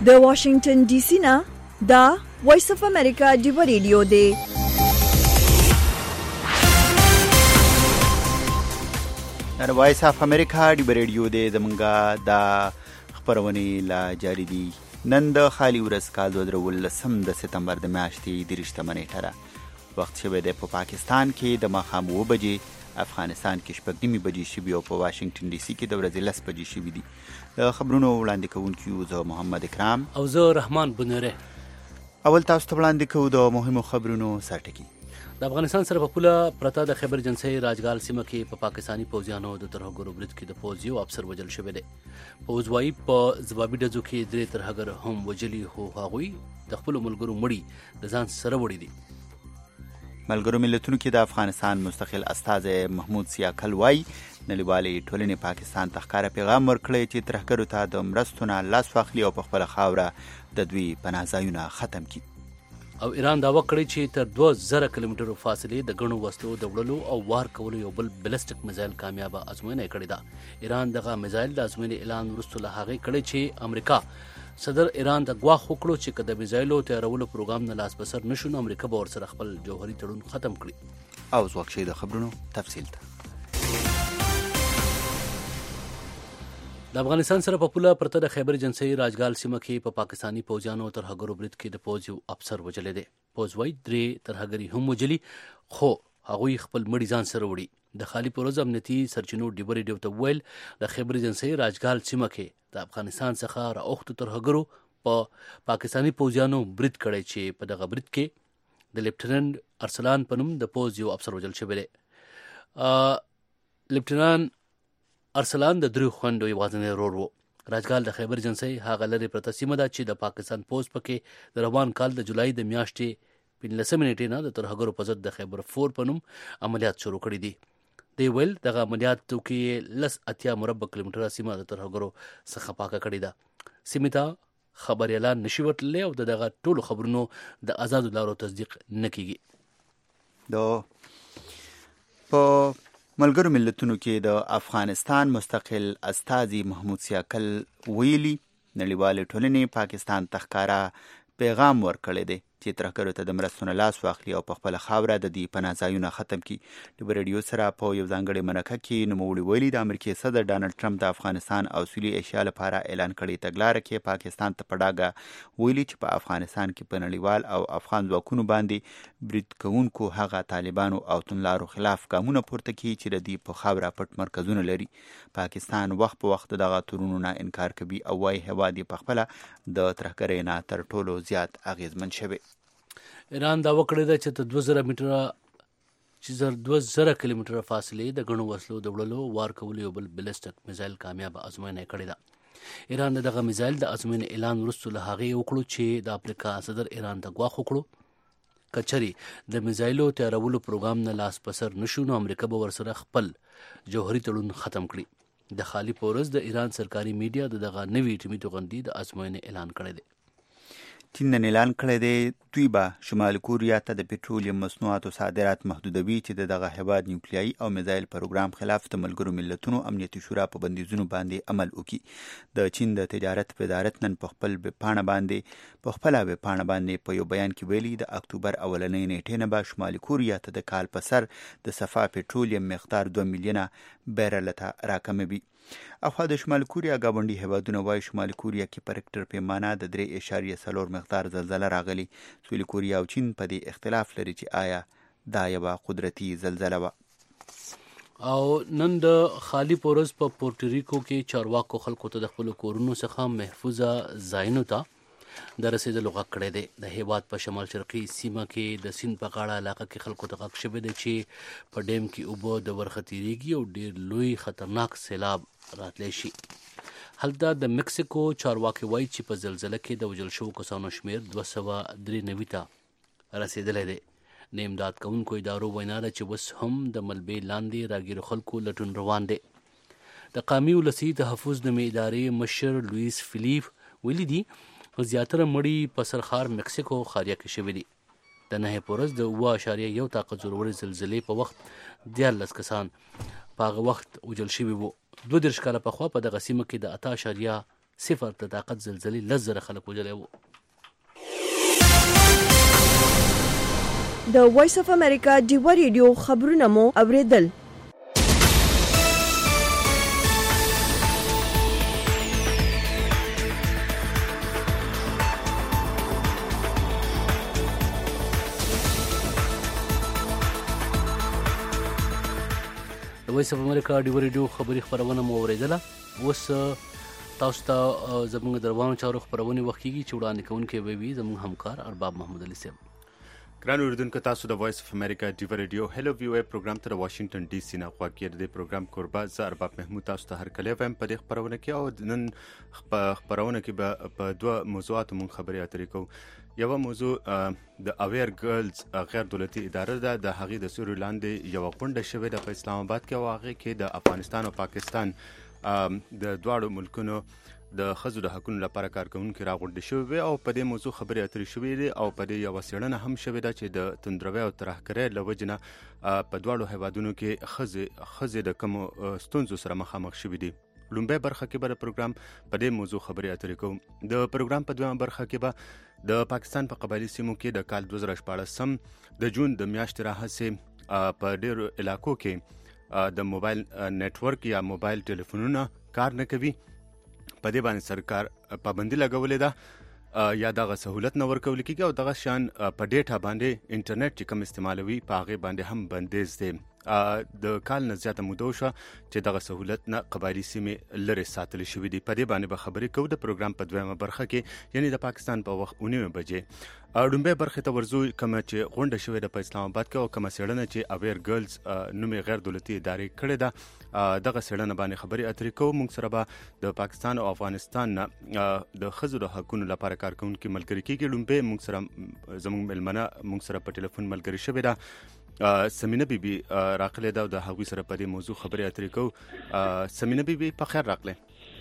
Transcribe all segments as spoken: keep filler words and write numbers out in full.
د واشنگټن ډي سي نه دا وایس اف امریکا ډیو ریډیو دی. د وایس اف امریکا ډیو ریډیو دی زمونږه دا خبرونه لا جاری دي. نن د خالی ورځ کال دوه زره ولسم د سپتمبر د میاشتې دېرشتمه نیټه ده. وخت شوی دی په پاکستان کې د ماښام اوه بجې، افغانستان کې شپږ نیمې بجې شوي او په واشنګټن ډي سي کې د ورځې لس بجې شوي دي. د خبرونو وړاندې کوونکي یو زه محمد اکرام او زه رحمان بنیره. اول تاسو ته وړاندې کوو د مهمو خبرونو سرټکي. د افغانستان سره په پوله پرته د خیبر جنسي راجګال سیمه کې په پا پاکستاني پوځیانو د ترهګرو برید کې د پوځ یو افسر وژل شوی دی. پوځ وایي په ځوابي ډزو کې درې ترهګر هم وژلي، خو هغوی د خپلو ملګرو مړي د ځان سره وړي دي. ملګرو ملتونو کې د افغانستان مستقل استازی محمود سیاکل وایي نړیوالې ټولنې پاکستان ته ښکاره پیغام ورکړی چې ترهګرو ته د مرستو نه لاس واخلي او په خپله خاوره د دوی پناه ځایونه ختم کړي. او ایران دعوه کړې چې تر دوه زره کیلومترو فاصلې د ګڼو وسلو د وړلو او وار کولو یو بل بلسټک میزایل کامیابه ازموینه یې کړې ده. ایران دغه میزایل د ازموینې اعلان وروسته له هغې کړی چې امریکا صدر ایران ته ګواښ وکړو چې که د میزایلو تیارولو پروګرام نه لاس بسر نشو نو امریکا به ورسره خپل جوهري تړون ختم کړي. او اوس وخت شي د خبرونو تفصیل ته. د افغانستان سره په پوله پرته د خیبر جنسي راجګال سیمه کې په پا پاکستاني پوځیانو ترهګرو برید کې د پوځ یو افسر وژلی دی. پوځ وایي درې ترهګري هم وژلي، خو هغوی خپل مړي ځان سره وړي. د خالي پروز امنیتي سرچینو ډیو ریډیو ته ویل د خیبر جنسي راجګال سیمه کې د افغانستان څخه راوختو ترهګرو په پاکستاني پوځیانو برید کړی چې په دغه برید کې د لیفټننټ ارسلان په نوم د پوځ یو افسر وژل شوی دی. لیفټننټ ارسلان د دریو خویندو یوازینی ورور و. راجګال د خیبر جنسي هغه لرې پرته سیمه ده چې د پاکستان پوځ پکې د روان کال د جولای د میاشتې پنځلسمې نیټې نه د ترهګرو په ضد د خیبر فور په نوم عملیات شروع کړي دي. دی ویل دغه عملیاتو کې لس اتیا مربع کیلومتره سیمه د ترهګرو څخه پاکه کړې ده. سیمې ته خبر اعلان نشي ورتللی او دغه ټولو خبرونو د آزادو لارو تصدیق نه کیږي. د په ملګرو ملتونو کې د افغانستان مستقل استازي محمود سیاکل ویلي نړیوالې ټولنې پاکستان ته ښکاره پیغام ورکړی دی چې ترهګرو ته د مرستو نه لاس واخلي او په خپله خاوره د دې پناه ځایونه ختم کړي. د ریډیو سره په یو ځانګړې مرکه کې نوموړي ویلي د امریکې صدر ډانلډ ټرمپ د افغانستان او سویلي ایشیا لپاره اعلان کړی تګلاره کې پاکستان ته په ډاګه ویلي چې په افغانستان کې په نړیوال او افغان ځواکونو باندې برید کوونکو هغه طالبانو او توندلارو خلاف ګامونه پورته کړي چې د دې په خاوره پټ مرکزونه لري. پاکستان وخت په وخت دغه تورونو نه انکار کوي او وايي هیواد یې په خپله د ترهګرۍ نه تر ټولو زیات اغیزمن شوی. ایران دعوه کړې ده چې تر دوه زره میټره چې دوه زره کیلومتره فاصلې د ګڼو وسلو د وړلو وار کولو یو بل بلسټک میزایل کامیابه ازموینه یې کړې ده. ایران د دغه میزایل د ازموینې اعلان وروسته له هغې وکړو چې د امریکا صدر ایران ته ګواښ وکړو که چرې د میزایلو تیارولو پروګرام نه لاس بسر نشو نو امریکا به ورسره خپل جوهري تړون ختم کړي. د خالي پورز د ایران سرکاري میډیا د دغه نوي اټومي توغندي د ازموینې اعلان کړی دی. چین نن اعلان کړی دی دوی به شمال کوریا ته د پټرولیم مصنوعاتو صادرات محدودوي چې د دغه هیواد نیوکلیایي او میزایل پروګرام خلاف د ملګرو ملتونو امنیتي شورا په بندیزونو باندې عمل وکړي. د چین د تجارت وزارت نن په خپل ویبپاڼه باندې په خپله ویبپاڼه باندې په یو بیان کې ویلي د اکتوبر اولنۍ نیټې نه به شمال کوریا ته د کال په سر د صفا پټرولیم مقدار دوه میلیونه بیرل ته راکموي. اخوا د شمال کوریا ګاونډي هیوادونه وایي شمال کوریا کې په ریکټر پیمانه د درې اعشاریه څلور مقدار زلزله راغلي. سویل کوریا او چین په دې اختلاف لري چې آیا دا یوه قدرتي زلزله وه. او نن د خالي پورز په پورټریکو کې چارواکو خلکو ته د خپلو کورونو څخه محفوظه ځایونو ته د رسېدلو غږ کړی دی. د هیواد په شمال شرقي سیمه کې د سیند په غاړه علاقه کې خلکو ته غږ شوی دی چې په ډیم کې اوبه د ورخه تیریږي او ډېر لوی خطرناک سیلاب راتلی شي. هلته د مکسیکو چارواکي وایي چې په زلزله کې د وژل شوو کسانو شمیر دوه سوه درې نوي ته رسېدلی دی. د امداد کوونکو ادارو وینا ده چې اوس هم د ملبې لاندې راګیرو خلکو لټون روان دی. د قومي ولسي تحفظ نومې ادارې مشر لویس فلیپ ویلي دي زیاتره مړي په سرخار مکسیکو خاریه کې شوي دي. د نهه پورز د اوه اشاریه یو طاقت زورورې زلزلې په وخت دیارلس کسان په هغه وخت وژل شوي وو. دوه دېرش کاله پخوا په دغه سیمه کې د اته اشاریه صفر د طاقت زلزلې لس زره خلک وژلي وو. د وایس اف امریکا ډیوه ریډیو خبرونه مو اوریدل. د وایس اف امریکا ډیوه ریډیو خبري خبرونه مو اوریدله. اوس تاسو ته زموږ د روانو چارو خبرونه وخت کیږي چې وړاندې کوونکی به وي زموږ همکار ارباب محمود علي صاحب. ګران اوریدونکو، تاسو د وایس اف امریکا ډیوه ریډیو هلو وی او پروګرام ته واشنگټن ډي سي نه غواړئ د پروګرام کوربه زه ارباب محمود تاسو ته هر کله وایم په دې خبرونه کې، او نن خبرونه کې به په دوه موضوعاتو مون خبرې اترې کوو. یو موضوع د اویر ګرلز غیر دولتي اداره ده، د هغې د سوري لاندې یو غونډه شوې ده په اسلام آباد کې، او هغې کې د افغانستان او پاکستان د دواړو ملکونو د ښځو د حقونو لپاره کارکوونکي راغونډې شوي وي، او په دې موضوع خبرې اترې شوې دي، او په دې یوه څېړنه هم شوې ده چې د توندروي او ترهګرۍ له وجې نه په دواړو هیوادونو کې ښځې ښځې د کومو ستونزو سره مخامخ شوي دي. لومبۍ برخه کې به د پروګرام په دې موضوع خبرې اترې کوو. د پروګرام په دویمه برخه کې به د پاکستان په قبایلي سیمو کې د کال دوه زره شپاړسم د جون د میاشتې راهیسې په ډېرو علاقو کې د موبایل نیټورک یا موبایل ټلیفونونه کار نه کوي. په دې باندې سرکار پابندي لګولې ده یا دغه سهولت نه ورکول کېږي، او دغه شان په ډیټا باندې انټرنیټ چې کوم استعمالوي په هغې باندې هم بندیز دی. د کال نه زیاته موده وشوه چې دغه سهولت نه قبایلي سیمې لرې ساتل شوي دي. په دې باندې به خبرې کوو د پروګرام په دویمه برخه کې، یعنې د پاکستان په وخت اونیمه بجې. لومبۍ برخې ته ورځو، کومه چې غونډه شوې ده په اسلام آباد کې، او کومه څېړنه چې اویر ګرلز نومې غیر دولتي ادارې کړې ده، دغه څېړنه باندې خبرې اترې کوو. موږ سره به د پاکستان او افغانستان نه د ښځو د حقونو لپاره کارکوونکي ملګري کېږي. لومبۍ موږ سره زموږ مېلمنه موږ سره په ټلیفون ملګري شوې ده، سمینه بیبي راغلې ده، او د هغوی سره په دې موضوع خبرې اترې کوو. سمینه بیبي په خیر راغلې.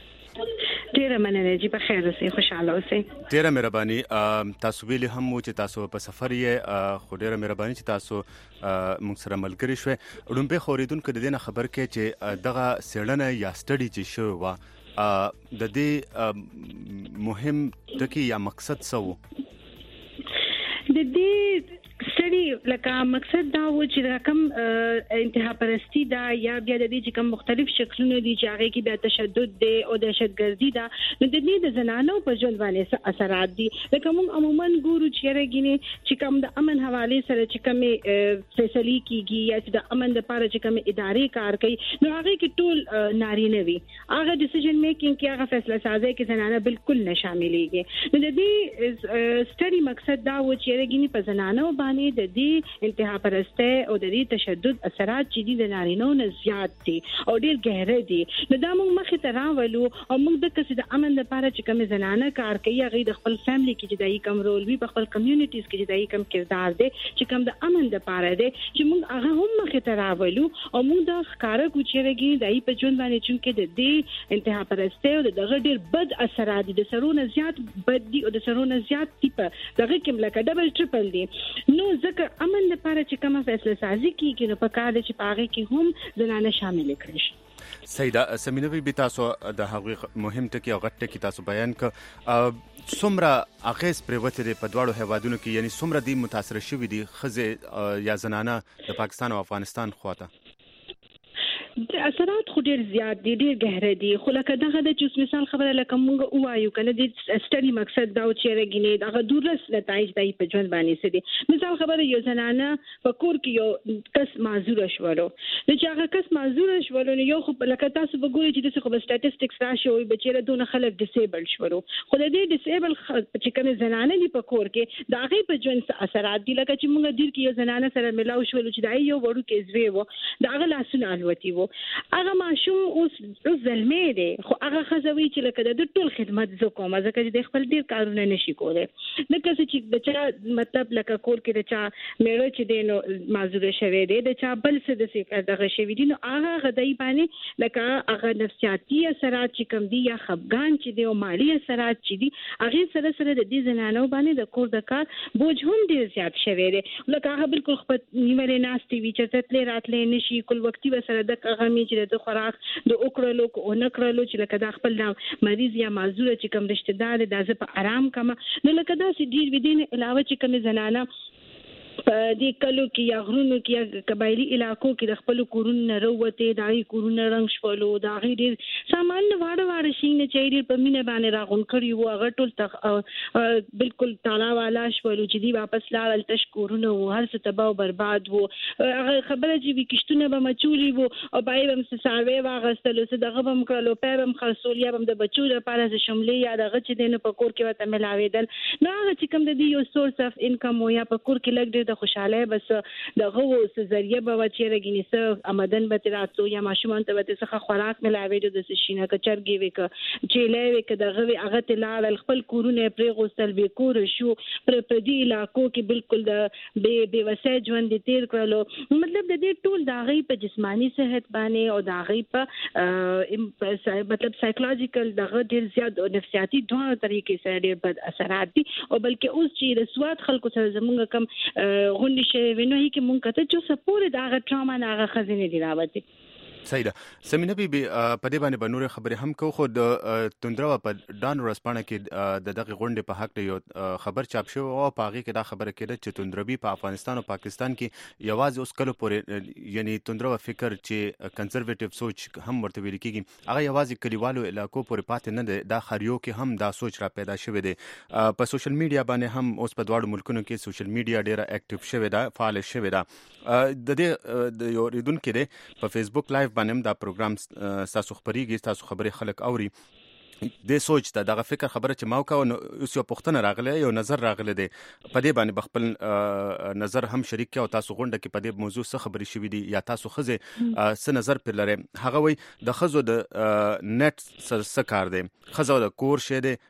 ډیره مننه جی، په خیر اوسئ، خوشاله اوسئ. ډیره مهرباني. تاسو ویلي هم وو چې تاسو په سفر یې، خو ډیره مهرباني چې تاسو موږ سره ملګري شوئ. لومبۍ خو اورېدونکو د دې نه خبر کړئ چې دغه څېړنه یا سټډي چې شوې وه د دې مهم ټکي یا مقصد څه و؟ د دې سړي لکه مقصد دا و چې کوم انتها پرستی دا یا بیا د دې چې کوم مختلف شکلونه دي چې هغه کې بیا تشدد دی او دهشتګردي ده، نو د دې د زنانو په ژوند باندې اثرات دي. لکه موږ عموما ګورو چې راګینه چې کوم د امن حواله سره چې کوم فیصله کیږي یا چې د امن لپاره چې کوم ادارې کار کوي، نو هغه کې ټول نارینه وي، هغه ډیسیژن میکینګ کې هغه فیصله سازي کې زنانه بالکل نه شاملېږي. نو د دې سټډي مقصد دا و چې راګینه په زنانو باندې د دې انتها پرسته او د دې تشدد اثرات چې دي د نارینو نه زیات دي او ډیر گہره دي. نو دا موږ مخې ته راولو، او موږ د کسې د امن لپاره چې کوم زنانه کار کوي، هغه د خپل فیملی کې چې دای کوم رول وي، په خپل کمیونټیز کې چې دای کوم کردار دی چې کوم د امن لپاره دی، چې موږ هغه هم مخې ته راولو، او موږ د ښکارا کوچېږي دای په ژوند باندې چې د دې انتها پرسته او دغه ډیر بد اثرات دي، د سرونه زیات بد دي او د سرونه زیات دي، په دغه کې لکه ډبل ټریپل دي. نو ځکه امن لپاره چې کومه فیصله سازي کیږي، نو په کار دي چې پاغه کې هم زنانه شامل کړي شي. سیده سمینه بی تاسو د هغه مهم ټکی او غټ ټکی تاسو بیان ک څومره اغیز پروت دی په دواړو هیوادونو کې، یعنی څومره دی متاثر شوی دي خزه یا زنانه د پاکستان او افغانستان خواته؟ د اثرات خو ډیر زیات دي، ډیر گہره دي. خو لکه دغه د چې مثال خبره لکه مونږ وایو کنه د سټډي مقصد دا و چې راګینه دغه دورس نتایج دای په ژوند باندې څه دي. مثال خبره یو زنانه په کور کې یو کس معذور شولو، نو چې هغه کس معذور شولو نو یو خو لکه تاسو وګورئ چې د خو سټاتستکس راشي وي بچیره دونه خلک ډیسیبل شولو، خو د دې ډیسیبل چې کوم زنانه دي په کور کې دا غي په ژوند څه اثرات دي. لکه چې مونږ دیر کې یو زنانه سره ملاو شولو چې دا یو وړو کې زوی وو، دا غل لاسونه الوتی وو، هغه ماشوم اوس زلمې دی، خو هغه خزوي چې لکه د ټول خدمت زکوم ځکه چې د خپل ډیر کارونه نشي کولای. لکه چې د چا مطلب لکه کور کې د چا میړه چې دی نو معذور شوی دی، د چا بل څه د څه دغه شوی دی، نو هغه غدای باندې لکه هغه نفسیاتي اثرات چې کوم دي یا خفګان چې دی او مالی اثرات چې دي، هغه سره سره د دې زنانو باندې د کور د کار بوج هم ډیر زیات شوی دی. لکه هغه بالکل خپل نیمه ناستې وی چې تل راتلې نشي، کل وختي به سره د غمی چې د خوراک د اوکړلو کو نه کړلو چې لکه دا خپل مریض یا معذور چې کوم رشتہ دار د ځ په آرام کما نو لکه دا سې ډیر ودین علاوه چې کوم زنانه په دې کلو کې یا غرونو کې یا قبایلی علاقو کې د خپل کورونو وروته دای کورونو رنگ شولو دا غیر سامان واړه واړه شي نه چې په مینه باندې راغون کړی وو هغه ټول تخ بالکل تالا والا شولو چې دی واپس لاړل تش کورونو هر څه تباہ او برباد وو هغه خبره چې وکښتونه به مچولي وو او بای هم ساوي واغستلو څه دغه هم کړلو پیرم خرصولیا هم د بچو لپاره ز شملې یا دغه چې دینه په کور کې وته ملاویدل نو هغه چې کوم د دې یو سورس اف انکم یا په کور کې لګ د خوشاله بس دغه وو ذریعہ به چې رګینې سره آمدن به تراتو یا ماشومان ته به څه خوراک ملاوي د شینه کچرګي وک چې لې وک دغه هغه تلال خپل کورونه پرې غوستل به کور شو پر پدی علاقو کې بالکل د بے بے وسه ژوند تیر کړلو مطلب د دې ټول داغي په جسمانی صحت باندې او داغي په مطلب سایکولوژیکل دغه ډیر زیات نفسیاتي دوه طریقې سره ډیر بد اثرات دي او بلکې اوس چې رسوات خلکو سره زمونږ کم غونډې شوی وینو چې مونږ کته چې سپور د هغه ټراما نه هغه خزینه دی راوځي صحیح ده سمینه بي په دې باندې بنور خبرې هم کو خو د توندرو په ډان ورسپانه کې د دغه غونډې په حق یو خبر چاپ شو او په هغه کې دا خبره کېده چې توندروي په افغانستان او پاکستان کې یوازې اوس کله پورې یعنی توندرو فکر چې کنزرویټیو سوچ هم ورته ویل کېږي هغه یوازې کلیوالو علاقو پورې پاتې نه ده د خریو کې هم دا سوچ را پیدا شوی دی په سوشل میډیا باندې هم اوس په دواړو ملکونو کې سوشل میډیا ډیره اکټیو شوی ده فعال شوی ده د دې د یو ریدونکو دی په فیسبوک لایو باندې دا پروګرام تاسو خبريږي تاسو خبري خلک اوري د سوچ ته دغه فکر خبره چې ماو کا نو اوس یو پښتنه راغله یو نظر راغله دی په دې باندې بخپل نظر هم شریک کې او تاسو غونډه کې په دې موضوع څه خبري شوې دي یا تاسو خزه څه نظر پر لري هغه وي د خزو د نت څه کار دی خزو د کور شه دی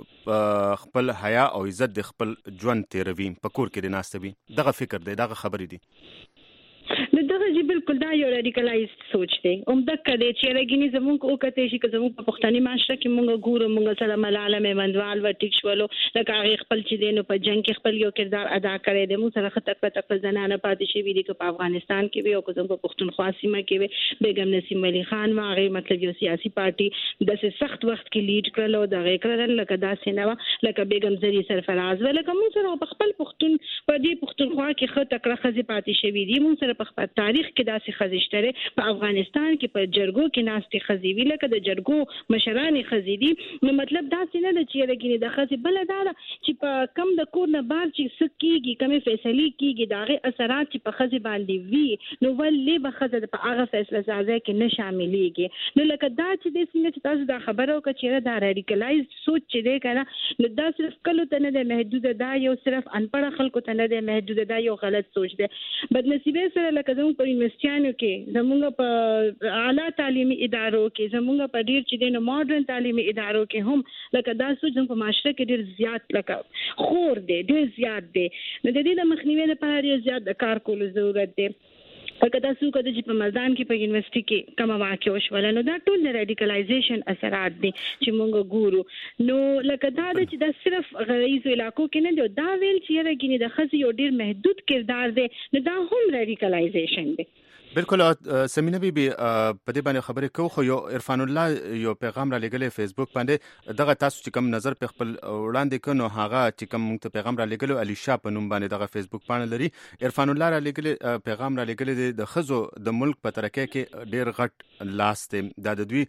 خپل حیا او عزت د خپل ژوند تیروي په کور کې د ناستوي دغه فکر دی دغه خبري دي دغه جی بالکل دا یو ریډیکلایز سوچ دی اوم د کده چې رګینی زمونږ او کته شي که زمونږ په پښتني معاشره کې مونږ ګورو مونږ سره ملاله میمندوال و ټیک شولو لکه هغه خپل چې دینو په جنگ کې خپل یو کردار ادا کړی دی مو سره خطر په تک زنانه پاتې شي وی دي په افغانستان کې وي او که زموږ په پښتونخوا سیمه کې وي بیگم نسیم علي خان واغه مطلب یو سیاسي پارټي د سخت وخت کې لیډ کړلو د غیکرل لکه دا سينوا لکه بیگم زری سرفراز ولکه مو سره په خپل پښتون په دې پښتونخوا کې خطر کړه خزي پاتې شي وی دي مو سره په تاریخ کې داسې خزشتره په افغانستان کې په جرګو کې ناستي خزيوي لکه د جرګو مشرانې خزيدي نو مطلب داسې نه د چیرګینه د خزي بل دا چې په کم د کور نه بار چې سکیږي کمه فیصله کیږي داغه اثرات چې په خزي باندې وی نو ولې به خزه په هغه فیصله سازه کې نه شاملېږي نو لکه دا چې د سینې چې تاسو دا خبرو کې چیرې دا ریډیکلایز سوچ چې دی کنه نو دا صرف کلو ته نه د محدود دا یو صرف انپړه خلکو ته نه د محدود دا یو غلط سوچ دی بدنصیبه سره لکه زموږ په یونیورسيټانو کې زموږ په اعلی تعلیمي ادارو کې زموږ په ډیر چې د ماډرن تعلیمي ادارو کې هم لکه دا سوچ زموږ په معاشره کې ډیر زیات لکه خور دی ډیر زیات دی نو د دې د مخنیوي لپاره ډیر زیات د کار کولو ضرورت دی پکې تاسو کده چې په ملدان کې په یونیورسيټي کې کوم واقع وشول نو دا ټول د ریډیکلایزیشن اثرات دي چې موږ ګورو نو لکه دا چې دا صرف غریزو علاقو کې نه دی دا ویل چې راګینه د خزي یو ډیر محدود کردار دی نو دا هم ریډیکلایزیشن دی بالکل سمینه بي بي په دې باندې خبرې کوو خو یو عرفان الله یو پیغام را لګلې فیسبوک باندې دغه تاسو چې کوم نظر په خپل وړاندې کړو هغه چې کوم ته پیغام را لګلو علي شاه په نوم باندې دغه فیسبوک باندې لري عرفان الله را لګلې پیغام را لګلې د خزو د ملک په ترکه کې ډیر غټ لاس دی د دوی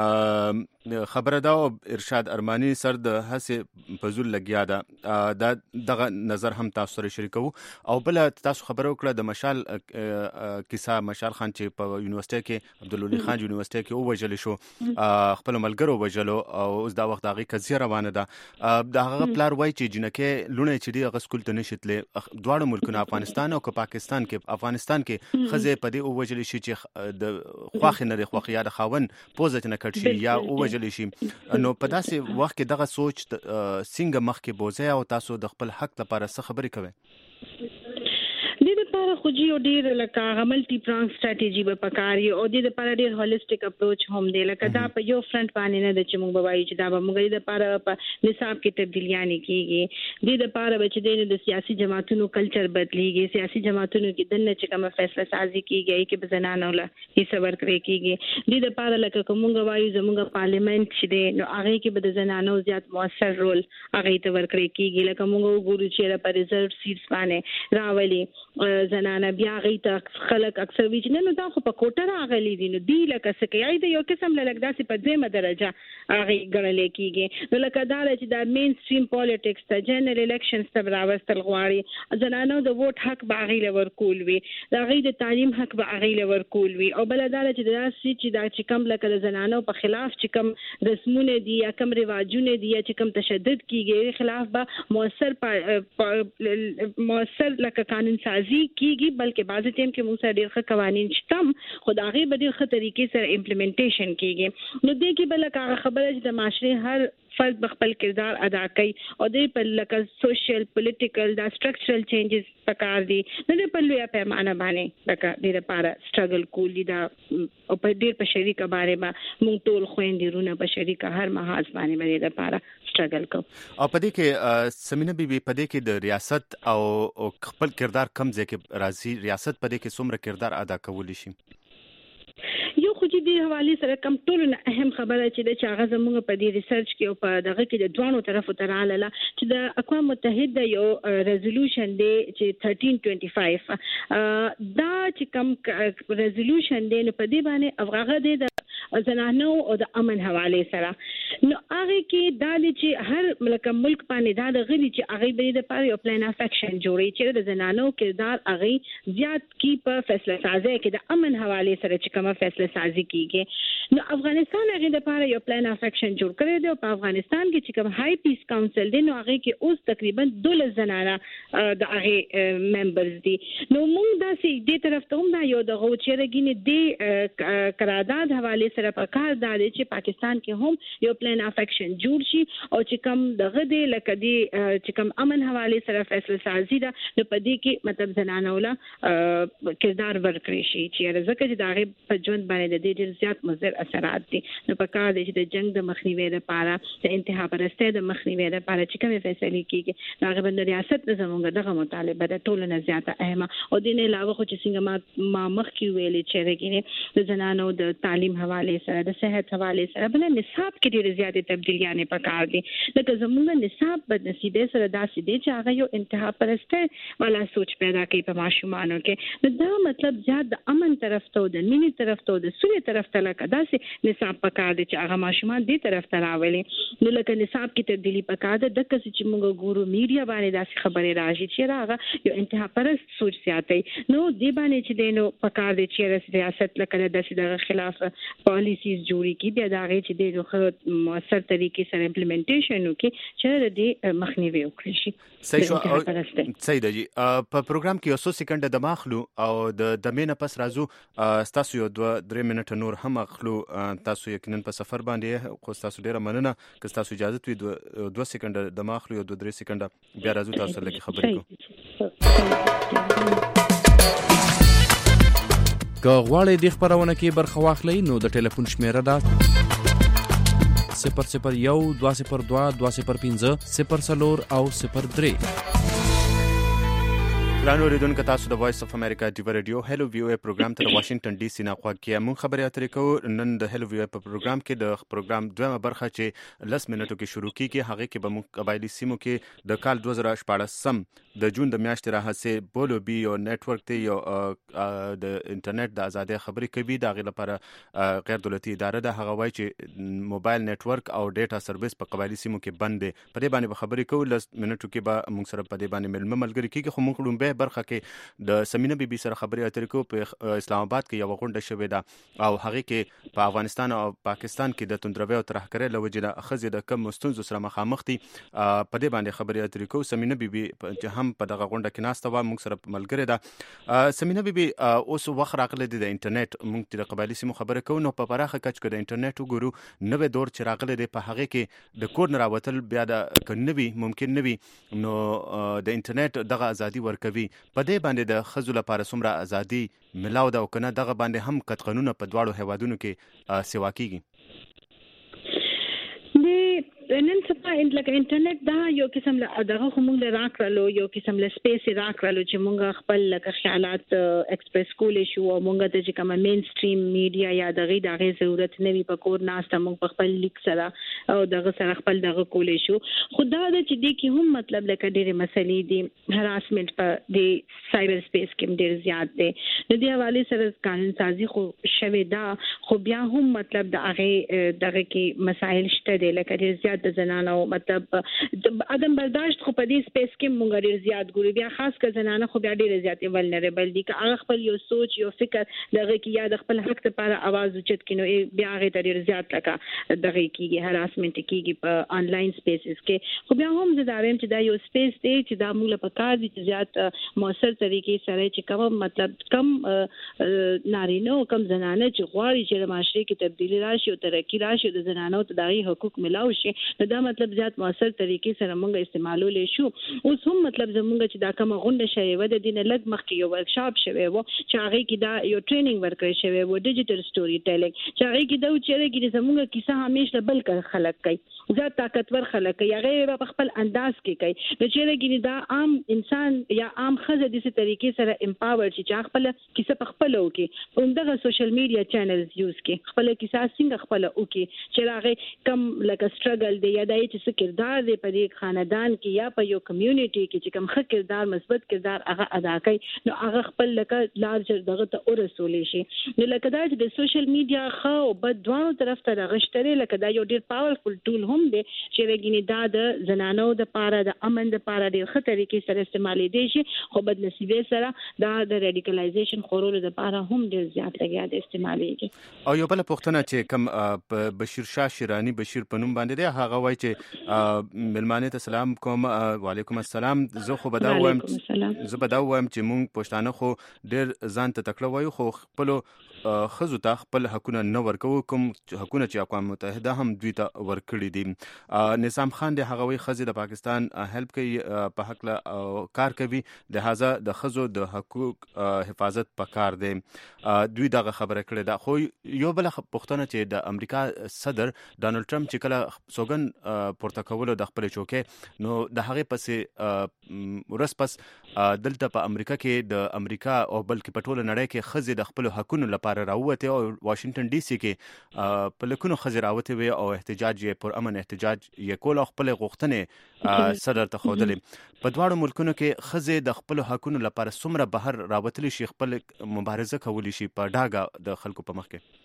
خبره دا ارشاد ارمانی سر د هڅه پزول لګیا ده دا دغه نظر هم تاسو سره شریکو او بل تاسو خبرو کړه د مشال کیسه مشال خان چې په یونیورسيټي کې عبدالولي خان یونیورسيټي کې او وجل شو خپل ملګرو وجلو او اوس دا وخت هغه قضیه روانه ده دا هغه پلار وای چې جنکه لونه چې دی هغه سکول ته نشیتلې دواړو ملکونو افغانستان او پاکستان کې افغانستان کې خزه په دې او وجل شي چې د خواخ نه د خواخ یا د خاون پوزت نه کټ شي یا او وجل شي نو په داسې وخت کې دغه سوچ څنګه مخ کې بوزي او تاسو د خپل حق لپاره څه خبرې کوئ د دې لپاره خو خو جی ډیر لکه ملټي پرانګ سټریټجی به پکاري او د لپاره ډیر هولیسټیک اپروچ هم دی لکه دا په یو فرنٹ باندې نه د چې موږ بوایي چې دا به موږ د لپاره په نصاب کې تبدیلیاں کیږي د لپاره به چې د سیاسي جماعتونو کلچر بدلیږي سیاسي جماعتونو کې دنه چې کوم فیصله سازي کیږي کې به زنانو له هیڅ ورکړي کیږي د لپاره لکه کومه وایي زموږ پارلیمنت چې دی نو هغه کې به د زنانو زیات موثر رول هغه ته ورکړي کیږي لکه موږ وګورو چې په ریزرو سیټس باندې راولي زنانه بیا هغه ته خلک اکثر وی چې نو دا خو په کوټه راغلي دي نو دی لکه سکیای د یو قسم لکه داسې په دیمه درجه هغه ګڼل کیږي نو لکه دا چې دا مین سټریم پالیټکس ته جنرال الیکشنز ته راوستل غواړي زنانو د ووټ حق به هغه لور کول وي دا هغه د تعلیم حق به هغه لور کول وي او بل دا چې دا چې دا چې کم لکه د زنانو په خلاف چې کم رسمونه دي یا کم رواجونه دي یا چې کم تشدد کیږي خلاف به موثر موثر لکه قانون سازي کیږي بلکې بعض ټیم کې موږ سره ډېر ښه قوانين شته خو دا هغه به ډېر ښه طریقې سره امپلیمنټیشن کیږي نو دې کې بل هغه خبره چې د معاشري هر فرد خپل کردار ادا کوي او د په لکه سوشل پولیټیکل دا سټرکچرل چینجز پکار دي نو په لوی پیمانه باندې لکه د لپاره سټرګل کولی دا او په ډیر په شریکه باندې ما مونږ ټول خويندرونه په شریکه هر محاذ باندې باندې لپاره سټرګل کوو او په دې کې سمینه بیبي په دې کې د ریاست او خپل کردار کم ځکه راځي ریاست په دې کې څومره کردار ادا کولی شي یو خو چې د حواله سره کم ټول نه اهم خبره چې د چاغه زموږ په دې ریسرچ کې او په دغه کې د دوانو طرفو ته رااله چې د اقوام متحده یو ریزولوشن دی چې thirteen twenty-five دا چې کم ریزولوشن دی نو په دې باندې افغانه دی د زنانو او د امن حواله سره نو هغه کې دا چې هر ملک ملک باندې دا د غړي چې هغه به د پاره یو پلان اف اکشن جوړي چې د زنانو کردار هغه زیات کی په فیصله سازي کې د امن حواله سره چې کومه فیصله سازي کیږي نو افغانستان هغه د پاره یو پلان اف اکشن جوړ کړی دی او په افغانستان کې چې کوم های پیس کونسل دی نو هغه کې اوس تقریبا دوله زنانه د هغه ممبرز دي نو موږ دا سي دې طرف ته هم دا یو د غوچرګینې دی قرارداد حواله سره په کار دا دی چې پاکستان کې هم یو پلان اف اکشن جوړ شي او چې کوم دغه دی لکه دی چې کوم امن حواله سره فیصله سازي ده نو په دې کې مطلب زنانه ولا کردار ورکړي شي چې رزق چې دغه په ژوند باندې د ډېر زیات مضر اثرات دي نو په کار دی چې د جنگ د مخنیوي لپاره د انتها پرسته د مخنیوي لپاره چې کومه فیصله کیږي هغه بند ریاست د زموږ دغه مطالبه د ټولو نه زیاته اهمه او د نه علاوه خو چې څنګه ما ما مخکې ویلې چې رګینه د زنانو د تعلیم حواله سره د صحت حواله سره بل نصاب کې ډېر زیاتې تبدیلیاں نه پکار دي لکه زموږ نصاب بد نصیبه سره داسې دي چې هغه یو انتها پرسته والا سوچ پیدا کوي په ماشومانو کې نو دا مطلب زیات د امن طرف ته د مینې طرف ته د سولې طرف ته لکه داسې نصاب پکار دي چې هغه ماشومان دې طرف ته راولي نو لکه نصاب کې تبدیلی پکار ده د کس چې موږ ګورو میډیا باندې داسې خبرې راځي چې راغه یو انتها پرست سوچ ساتي نو دې باندې چې دینو پکار دي چې ریاست لکه داسې د خلاف پالیسیز جوړي کی بیا دا غي چې د موثر طریقې سره امپلیمنټیشن وکړي چې د مخنیوي وکړي شي صحیح شو صحیح دی په پروګرام کې یو څو سکند د ماخلو او د دمینه پس راځو تاسو یو دوه درې منټه نور هم اخلو تاسو یقینا په سفر باندې خو تاسو ډیره مننه که تاسو اجازه وي دوه سکند د ماخلو یو دوه درې سکند بیا راځو تاسو لکه خبرې کوو که غواړئ د خبرونه کې برخه واخلئ نو د ټلیفون شمیره ده صفر صفر یو دوه صفر دوه دوه صفر پنځه صفر څلور او صفر درې ګرانو اوریدونکو تاسو د وایس اف امریکا ډیو رادیو هلو وی او ای پروګرام ته واشنگټن ډي سي نه خوا کې مون خبرې اترې کوو نن د هلو وی او ای په پروګرام کې د پروګرام دویمه برخه چې لس منټو کې شروع کیږي هغه کې به مون قبایلی سیمو کې د کال دوه زره شپږ سم د جون د میاشتې راهسه بولو بي او نتورک ته یو د انټرنیټ د ازادي خبرې کوي د غیر لپاره غیر دولتي اداره ده هغه وایي چې موبایل نتورک او ډیټا سرویس په قبایلی سیمو کې بند دي په دې باندې خبرې کوو لس منټو کې به مون سره په دې باندې ملمه ملګری کیږي خو مون خلوم به برخه کې د سمینه بي بي سره خبرې اترې کوو په اسلام آباد کې یو غونډه شوې ده او هغه کې په افغانستان او پاکستان کې د توندروي او ترهګرۍ لوجې خزې د کم مستونزو سره مخامخ دي په دې باندې خبرې اترې کوو سمینه بي بي چې هم په دغه غونډه کې ناسته و موږ سره ملګری ده سمینه بي بي اوس وخت راغلی د انټرنیټ موږ د قبایلی سیمو خبرې کوو نو په پراخه کچ کې د انټرنیټ وګورو نوې دور چې راغلی دی په هغه کې د کور نه راوتل بیا د کنوي ممکن نوي نو د انټرنیټ دغه ازادي ورکوي وي په دې باندې د ښځو لپاره څومره ازادي ملاو ده او کنه دغه باندې هم قط قانونه په دواړو هیوادونو کې سیوا کیږي؟ نن سبا لکه انټرنیټ دا یو قسم له دغه موږ له راکړلو یو قسم له سپیس راکړلو چې موږ خپل لکه خیالات ایکسپریس کولې شو او موږ ته چې کوم مین سټریم میډیا یا دغه دغه ضرورت نه وي په کور ناسته موږ په خپل لیک سره او دغه سره خپل دغه کولې شو. خدا دا چې دې کې هم مطلب لکه ډېرې مسلې دي هراسمنت په دې سایبر سپیس کې ډېر زیات دي. د دې حواله سره قانون سازي خو شوه دا خو بیا هم مطلب د هغه دغه کې مسایل شته دي لکه ډېر زیات د زنانو مطلب عدم برداشت خو په دې سپیس کې مونږ ډېر زیات ګوري بیا خاص کر زنانه خو بیا ډېر زیات ولنریبل دي که هغه خپل یو سوچ یو فکر دغه کې یا د خپل حق لپاره आवाज اوچت کینو بیا هغه ډېر زیات لکه دغه کېږي هراسمنت کېږي په انلاین سپیسز کې. خو بیا هم زه دا وایم چې دا یو سپیس دی چې دا موږ په کار دي چې زیات موثر طریقې سره چې کوم مطلب کم نارینه او کم زنانه چې غواړي چې د معاشري کې تبدیلی راشي او ترقی راشي د زنانو ته دغه حقوق ملاو شي دا مطلب زیات موثر طریقې سره موږ استعمالولې شو. اوس هم مطلب زموږ چې دا کومه غونډه شوې و د دینه لږ مخکې یو ورکشاپ شوی و چې هغه کې دا یو ټریننګ ورکړی شوی و ډیجیټل سټوري ټیلینګ چې هغه کې دا چې کې زموږ کیسه همیشه بل خلک کوي زیات طاقتور خلک کوي هغه په خپل انداز کې کوي نو چې کې دا عام انسان یا عام خزه د څه طریقې سره امپاور چې خپل کیسه په خپل وکي همدغه سوشل میډیا چینلز یوز کې خپل کیسه څنګه خپل وکي چې هغه کم لکه سټرګل دی یا د چې کردار دی په دې خاندان کې یا په یو کمیونټي کې چې کوم ښه کردار مثبت کردار هغه ادا کوي نو هغه خپل لکه لارجر دغه ته ورسولې شي. نو لکه دا چې د سوشل میډیا خو په دوه طرف ته راغشتري لکه دا یو ډیر پاورفل ټول هم دی چې رګینی دا د زنانو د پاره د امن د پاره ډیر ښه طریقې سره استعمالي دي شي خو بد نصیبه سره دا د ریډیکلایزیشن خورولو د پاره هم ډیر زیات لګیا د استعمالي. او یو بل پوښتنه چې کوم بشیر شاه شیرانی بشیر پنوم باندې دی هغه وایي چې ملمانه ته سلام کوم وعلیکم السلام زه خو به دا وایم زه به دا وایم چې مونږ پښتانه خو ډېر ځان ته تکړه وایو خو خپل خزو ته خپل حقونه نه ورکو کوم حقونه چې اقوام متحده هم دوی ته ورکړي دي. نظام خان د هغه وی خزي د پاکستان هیلپ کوي په حق له کار کوي لہذا د خزو د حقوق حفاظت پکار دی دوی دغه خبره کړې ده. خو یو بل پښتنه چې د امریکا صدر ډانلډ ټرمپ چې کله سوګن پورته کولو د خپل چوکې نو د هغه پسې ورس پس دلته په امریکا کې د امریکا او بلکې په ټوله نړۍ کې خزي د خپل حقونو لپاره راوته او واشنگټن ډي سي کې په لکونو خزي راوته وي او احتجاج یې پر امن احتجاج یې کول او خپل غوښتنې صدر ته خودلې. په دواړو ملکونو کې خزي د خپل حقونو لپاره څومره بهر راوتلی شي خپل مبارزه کولی شي په ډاګه د خلکو په مخ کې.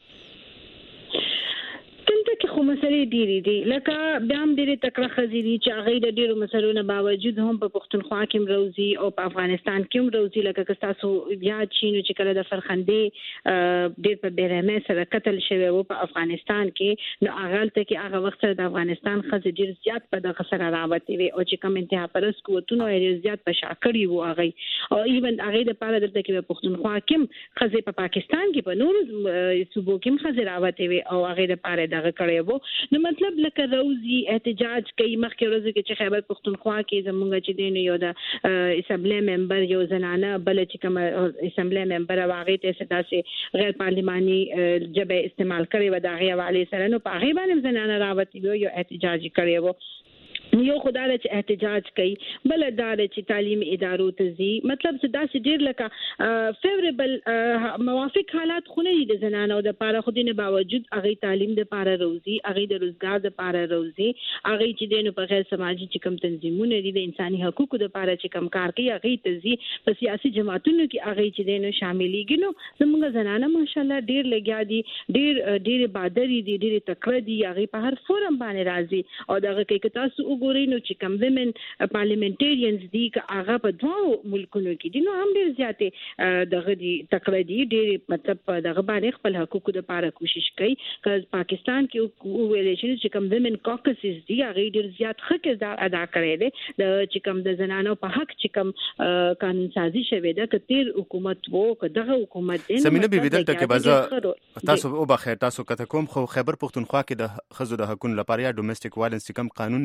خو مسلې ډېرې دي لکه بیا هم ډېرې تکړه ښځې دي چې هغوی د ډېرو مسلو نه باوجود هم په پښتونخوا کې هم روزي او په افغانستان کې هم روزي لکه که ستاسو یاد شي نو چې کله د فرخندې ډېر په بېرحمۍ سره قتل شوی و په افغانستان کې نو هغه هلته کې هغه وخت سره د افغانستان ښځې ډېر زیات په دغه سره راوتې وې او چې کوم انتها پرست قوتونه یې ډېر زیات په شا کړي وو هغوی او ایون هغوی دپاره دلته کې په پښتونخوا کې هم ښځې په پاکستان کې په نورو صوبو کې هم ښځې راوتې وې او هغوی دپاره دغه کړی نو مطلب لکه روزي احتجاج کوي مخکې ورځو کې چې خیبر پښتونخوا کې زمونږ چې دی نو یو د اسمبلی ممبر یو زنانه بل چې کوم اسمبلی ممبر هغې ته داسې غیر پارلماني ژبه استعمال کړې وه د هغې حوالې سره نو په هغې باندې زنانه راوتې وه یو احتجاج یې کړی و. یو خدای چې احتجاج کوي بل دا چې تعلیم ادارو ته ځي مطلب چې داسې ډېر لکه فیوریبل موافق حالات خو نه دي د زنانو دپاره خو دې نه باوجود هغوی تعلیم دپاره روزي هغوی د روزګار دپاره روزي هغوی چې دی نو په غیر سماجي چې کوم تنظیمونه دي د انساني حقوقو دپاره چې کوم کار کوي هغوی ته ځي په سیاسي جماعتونو کې هغوی چې دی نو شاملېږي نو زموږ زنانه ماشاءالله ډېر لګیا دي ډېر ډېرې بادرې دي ډېرې تکړه دي هغوی په هر فورم باندې راځي او دغه کې که تاسو ګورئ نو چې کوم ویمن پارلیمنټریانز دي که هغه په دوه ملکونو کې دي نو هم ډېر زیاتې دغه دي تکړه دي ډېر مطلب په دغه باندې خپل حقوقو دپاره کوشش کوي که پاکستان کې وویلی شي چې کوم ویمن کاکسز دي هغوی ډېر زیات ښه کردار ادا کړی دی د چې کوم د زنانو په حق چې کوم قانون سازي شوې ده که تیر حکومت و که دغه حکومت دی سمینه بیبي دلته کې به زه تاسو وبخښئ تاسو کته کوم خو خیبر پښتونخوا کې د ښځو د حقونو لپاره یا ډومسټیک وایلنس چې کوم قانون دی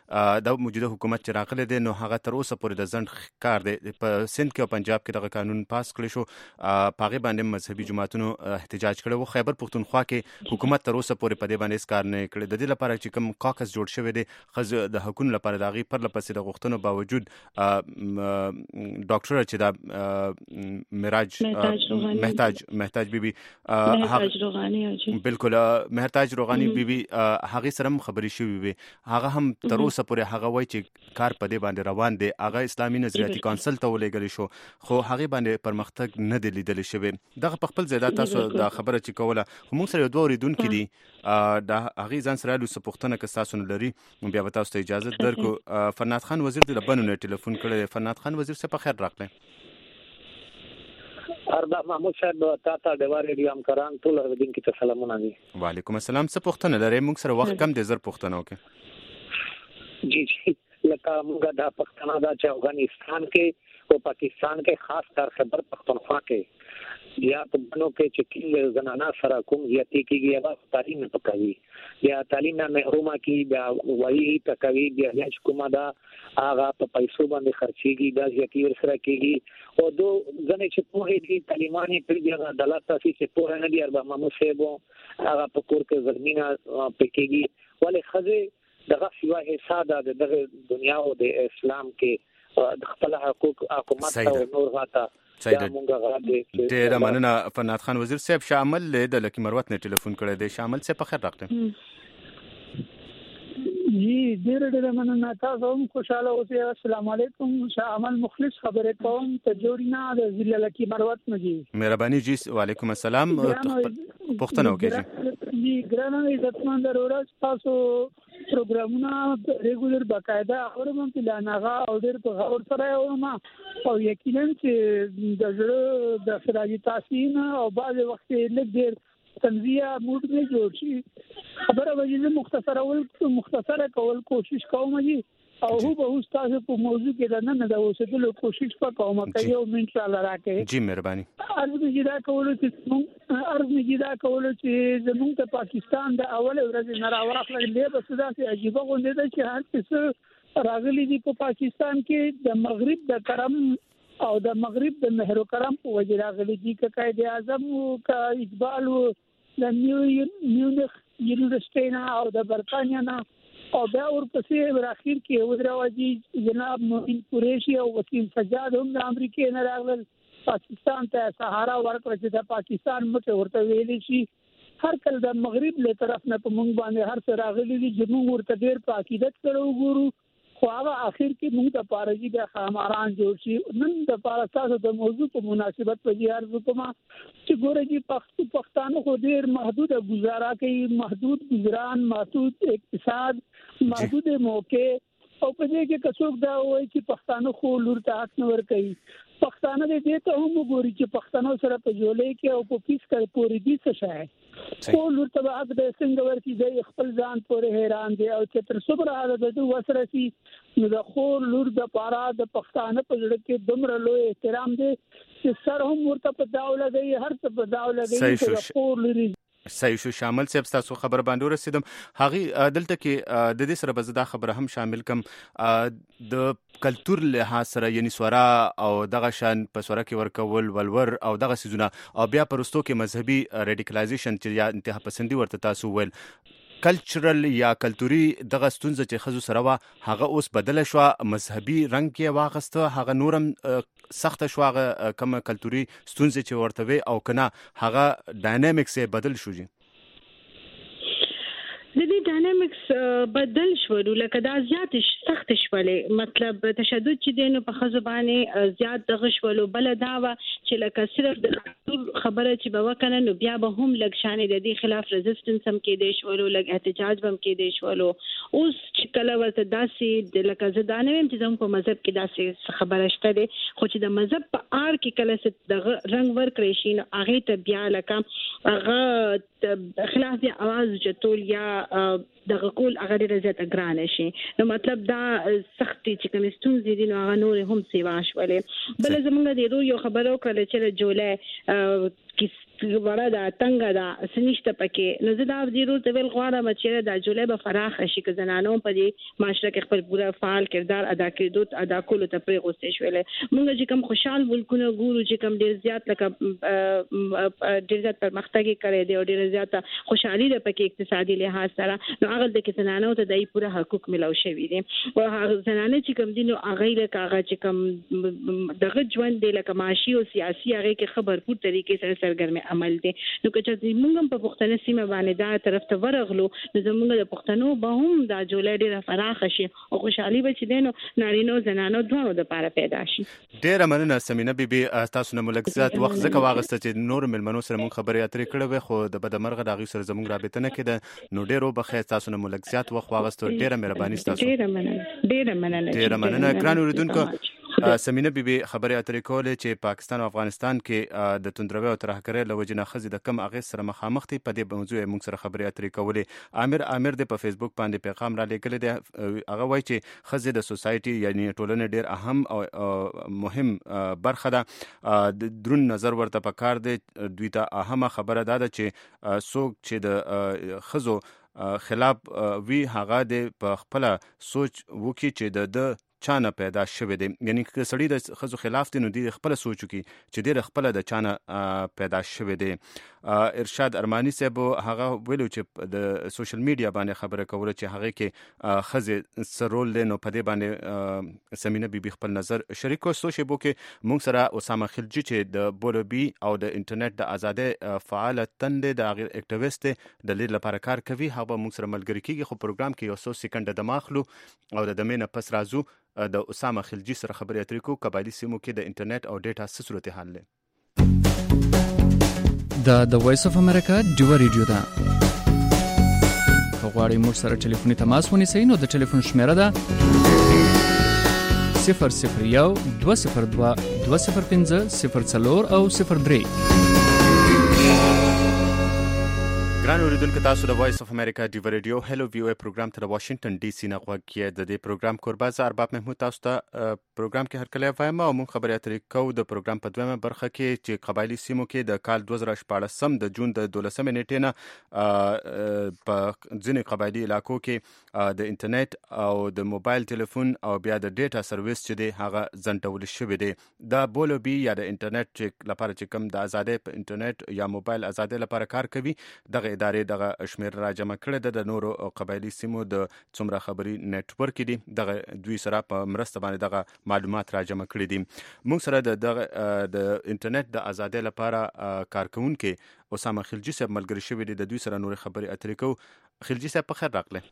د موجوده حکومت چې راغلی دی نو هغه تر اوسه پورې د ځنډ کار دی په سند کې او پنجاب کې دغه قانون پاس کړی شو په هغې باندې مذهبي جماعتونو احتجاج کړی و. خیبر پښتونخوا کې حکومت تر اوسه پورې په دې باندې هېڅ کار نه یې کړی. د دې لپاره چې کوم کاکس جوړ شوی دی ښځو د حقونو لپاره د هغې پرله پسې د غوښتنو باوجود ډاکټره چې دا معراج محتاج محتاج بیبي بالکل محتاج روغاني بیبي هغې سره هم خبرې شوې وې. هغه هم تر اوسه پورې هغه وایي چې کار په دې باندې روان دی. هغه اسلامي نظریاتي کونسل ته ولېږلی شو خو هغې باندې پرمختګ نه دی لیدلی شوی. دغه په خپل ځای دا تاسو دا خبره چې کوله خو موږ سره یو دوه اورېدونکي دي د هغې ځان سره لو څه پوښتنه که ستاسو نه لري بیا به تاسو ته اجازه درکړو. فرناد خان وزیر د لبنو نه ټلیفون کړی دی. فرناد خان وزیر صاحب په خیر راغلی. اربع محمود صاحب تا ته د ریډیو همکاران ټول اوریدونکو ته سلامونه دي. وعلیکم السلام. څه پوښتنه لرئ؟ موږ سره وخت کم دی، زر پوښتنه وکړئ. جی جی لکه موږ دا پښتنه دا چې افغانستان کې او پاکستان کې خاص کر خیبر پښتونخوا کې یا په بنو کې چې کوم زنانه سره کوم زیاتې کېږي هغه تعلیم نه پکوي یا تعلیم نه محرومه کېږي بیا وایي پکوي بیا چې کومه دا هغه په پیسو باندې خرچېږي دا زیاتې ورسره کېږي او دو ځنې چې پوهې دي تعلیمان یې کړي دي هغه عدالت تاسې چې پوهه نه دي اربع محمود صاحب هغه په کور کې زلمینه پکېږي ولې ښځې دغه سوا حساب د دغه دنیا او د اسلام کې د خپل حقوق حکومت او نور غاټه ډېره مننه. فرناد خان وزیر صاحب شامل د لکی مروت نه ټلیفون کړی دی. شامل صاحب په خیر راغلی. جی ډېره ډېره مننه. تاسو هم خوشاله اوسئ. السلام علیکم. شامل مخلص خبرې کوم ته جوړینا د ضلع لکی مروت نه جی. مهرباني جی. وعلیکم السلام. پوښتنه وکړئ جی. ګرانه عزتمن ضرورت تاسو پروګرامونه ریګولر باقاعده اورم په لانغه او ډېر په غور سره اورم او یقینا چې د زړه د سراجي تاسین او بعض وخت لږ ډېر تنزیه موډ نه جوړ شي خبره وجه مختصره ول مختصره کول کوشش کوم جی او هو به تاسو په موضوع کې نه نه دا اوسېدل کوشش وکوم کوي او ان شاء الله راکې. جی مهرباني. ارز می دا کول چې موږ ارز می دا کول چې زموږ ته پاکستان د اول ورځ نه راوخلل له بس دا چې عجیب غونډه ده چې هر څه راغلي دي په پاکستان کې د مغرب د کرم او د مغرب د مهر کرم په وجه راغلي دي چې قائد اعظم او کا اقبال د نیو نیونخ یونیورسيټي نه او د برتانیا نه او بیا ورپسې ورخیر کې ودراوځي جناب موین قریشي او وسیم سجاد هم د امریکای نه راغلل پاکستان ته سهارا ورکړه چې د پاکستان مټ ورته ویلي شي هر کله د مغرب له طرف نه په مونږ باندې هر څه راغلي دي چې موږ ورته ډېر په عقیدت سره وګورو خو هغه اخر کې موږ د پارجي د خاماران جوړ شي نن د پاکستان د موضوع په مناسبت په دې ارزو کومه چې ګورګي پښتو پښتانه خو ډېر محدود گزاره کوي محدود گزاران محدود اقتصاد محدود موقع او په دې کې کڅوک دا وایي چې پښتانه خو لور ته حق نه ور کوي پښتانه دې ته هم وګوري چې پښتنو سره په جولې کې او په پیس کې پوری دي څه شای خو لور ته حق د څنګه ورتي دی خپل ځان پورې حیران دي او چې تر صبر حالت د وسره سي نو د خور لور د پارا د پښتانه په جوړ کې دومره لوی احترام دي چې سر هم ورته په داوله دی هر څه په داوله دی چې خور لري. صحیح شو. شامل صاحب تاسو خبر باندې ورسیدم هغه دلته کې د دې سره بزدا خبره هم شامل کم د کلچر له سره یعنی سورا او دغه شان په سورا کې ورکول ولور او دغه سيزونه او بیا پرستو کې مذهبي ریډیکلایزیشن چې یا انتها پسندي ورته تاسو ول کلچرل یا کلتوري دغه ستونزه چې خزو سره وا هغه اوس بدله شو مذهبي رنگ کې واغسته هغه نورم سخت شو هغه کوم کلتوري ستونزه چې ورته وي او کنه هغه ډاینامیکس بدل شو جی د دې ډاینامیکس بدل شول لکه دا زیات سخت شولې مطلب تشدد چې دینو په خزبانه زیات دغه شول بل دا و چې لکه صرف د خبره چې به وکنه نو بیا به هم لګ شانې د دې خلاف ريزिस्टنس هم کې دی شول لګ احتجاج هم کې دی شول اوس چې کله ورته داسې د لکه زدانه هم چې زموږ په مذهب کې داسې خبره شته دي خو چې د مذهب په آر کې کله څه د رنگ ور کړی شي نو هغه ته بیا لکه هغه خلاف دی आवाज چتول یا دغه کول هغه ډېر زیات ګران شي نو مطلب دا سختي چې کوم ستونزې دي نو هغه نور هم سیوا شولې بل زمونږ د یو خبرو کړل چې جولای کې وړه دا څنګه دا سنشته پکې نو زه دا ډیرو ته ویل غواړم چې دا جولای به فراخ شي که زنانو په دې معاشره کې خپل پوره فعال کردار ادا کړي ادا کولو ته پرې غوښتل شوې موږ چې کوم خوشحال ملکونه ګورو چې کوم ډیر زیات لکه ډیر زیات پرمختګ کړي دی او ډیر زیات خوشحالي ده پکې اقتصادي لحاظ سره نو هغه د کې زنانو ته دای پوره حقوق ملو شوي دي او هغه زنانه چې کوم دي نو هغه له کاغه چې کوم دغه ژوند دی لکه معاشي او سیاسي هغه کې خبرپور طریقې سره سرګرمه عمل دي نو که چې موږ په پښتنه سیمه باندې دا طرف ته ورغلو نو زموږ د پښتنو به هم دا جولای ډیره فراخ شي او خوشحالي به چې دینو نارینو زنانو دوه د لپاره پیدا شي ډیره مننه سمینا بیبي تاسو نه ملک زیات وخت زکه واغسته چې نور ملمنو سره مونږ خبرې اترې کړې وې خو د بدمرغه داغي سره زموږ رابطه نه کېده نو ډیرو بخیر تاسو نه ملک زیات وخت واغسته ډیره مهرباني تاسو ډیره مننه ډیره مننه ډیره مننه ګران اوریدونکو سمینا بیبي خبرې اترې کولې چې پاکستان او افغانستان کې د توندروي او ترهګرۍ له وجې نه ښځې د کم اغېز سره مخامخ دي په دې موضوع موږ سره خبرې اترې کولې عامر عامر د په فیسبوک باندې پیغام را لېږلی دی هغه وایي چې ښځې د سوسایټي یعنی ټولنې ډېر اهم او مهم برخه ده د درون نظر ورته پکار دی دوی ته اهمه خبره دا ده چې څوک چې د ښځو خلاف وی هغه د په خپله سوچ وکړي چې د چانه پیدا شوی دی یعنی که سړی د ښځو خلاف دی نو دی خپله سوچ وکړي چې ډېر خپله د چانه پیدا شوی دی ارشاد ارماني صاحب هغه ویلو چې د سوشل میډیا باندې خبره کوله چې هغه کې ښځې څه رول دی نو په دې باندې سمینا بیبي خپل نظر شریک کړو څو شیبو کې موږ سره اسامه خلجي چې د بولبي او د انټرنیټ د ازادۍ فعال تند د هغه اکټیویسټ د لید لپاره کار کوي هغه موږ سره ملګری کیږي خو پروګرام کې یو څو سکند د ماخلو او د دمنه پس رازو د اسامه خلجي سره خبرې اترې کوو قبایلی سیمو کې د انټرنیټ او ډیټا څه صورتحال دی دا د وایس اف امریکا ډیو ریډیو ده غواړئ موږ سره ټلیفوني تماس ونیسئ نو د ټلیفون شمیره ده صفر صفر یو دوه صفر دوه دوه صفر پنځه صفر څلور او صفر درې ګران اوریدونکو تاسو د وایس اف امریکا ډیو ریډیو هلو وی او پروګرام ته د واشنگټن ډي سي نه غوږ کیه د دې پروګرام کوربه زه ارباب محمود تاسو ته پروګرام کې هرکلی وایم او موږ خبرې اترې کوو د پروګرام په دویمه برخه کې چې قبایلی سیمو کې د کال دوه زره شپاړسم د جون د دولسمې نیټې نه په ځینې قبایلی علاقو کې د انټرنیټ او د موبایل ټلیفون او بیا د ډیټا سرویس چې دی هغه ځنډول شوی دی د بولبي یا د انټرنیټ لپاره چې کوم د ازادۍ په انټرنیټ یا موبایل ازادۍ لپاره کار کوي دغه ادارې دغه شمیر را جمع کړی د نورو قبایلی سیمو د څومره خبري نتورک دي دغه دوی سره په مرسته باندې دغه معلومات را جمع کړي دي موږ سره د دغه د انټرنیټ د ازادۍ لپاره کارکونکو اسامه خلجي صاحب ملګری شوی دی د دوی سره نور خبري اترې کوو خلجي صاحب په خیر راغله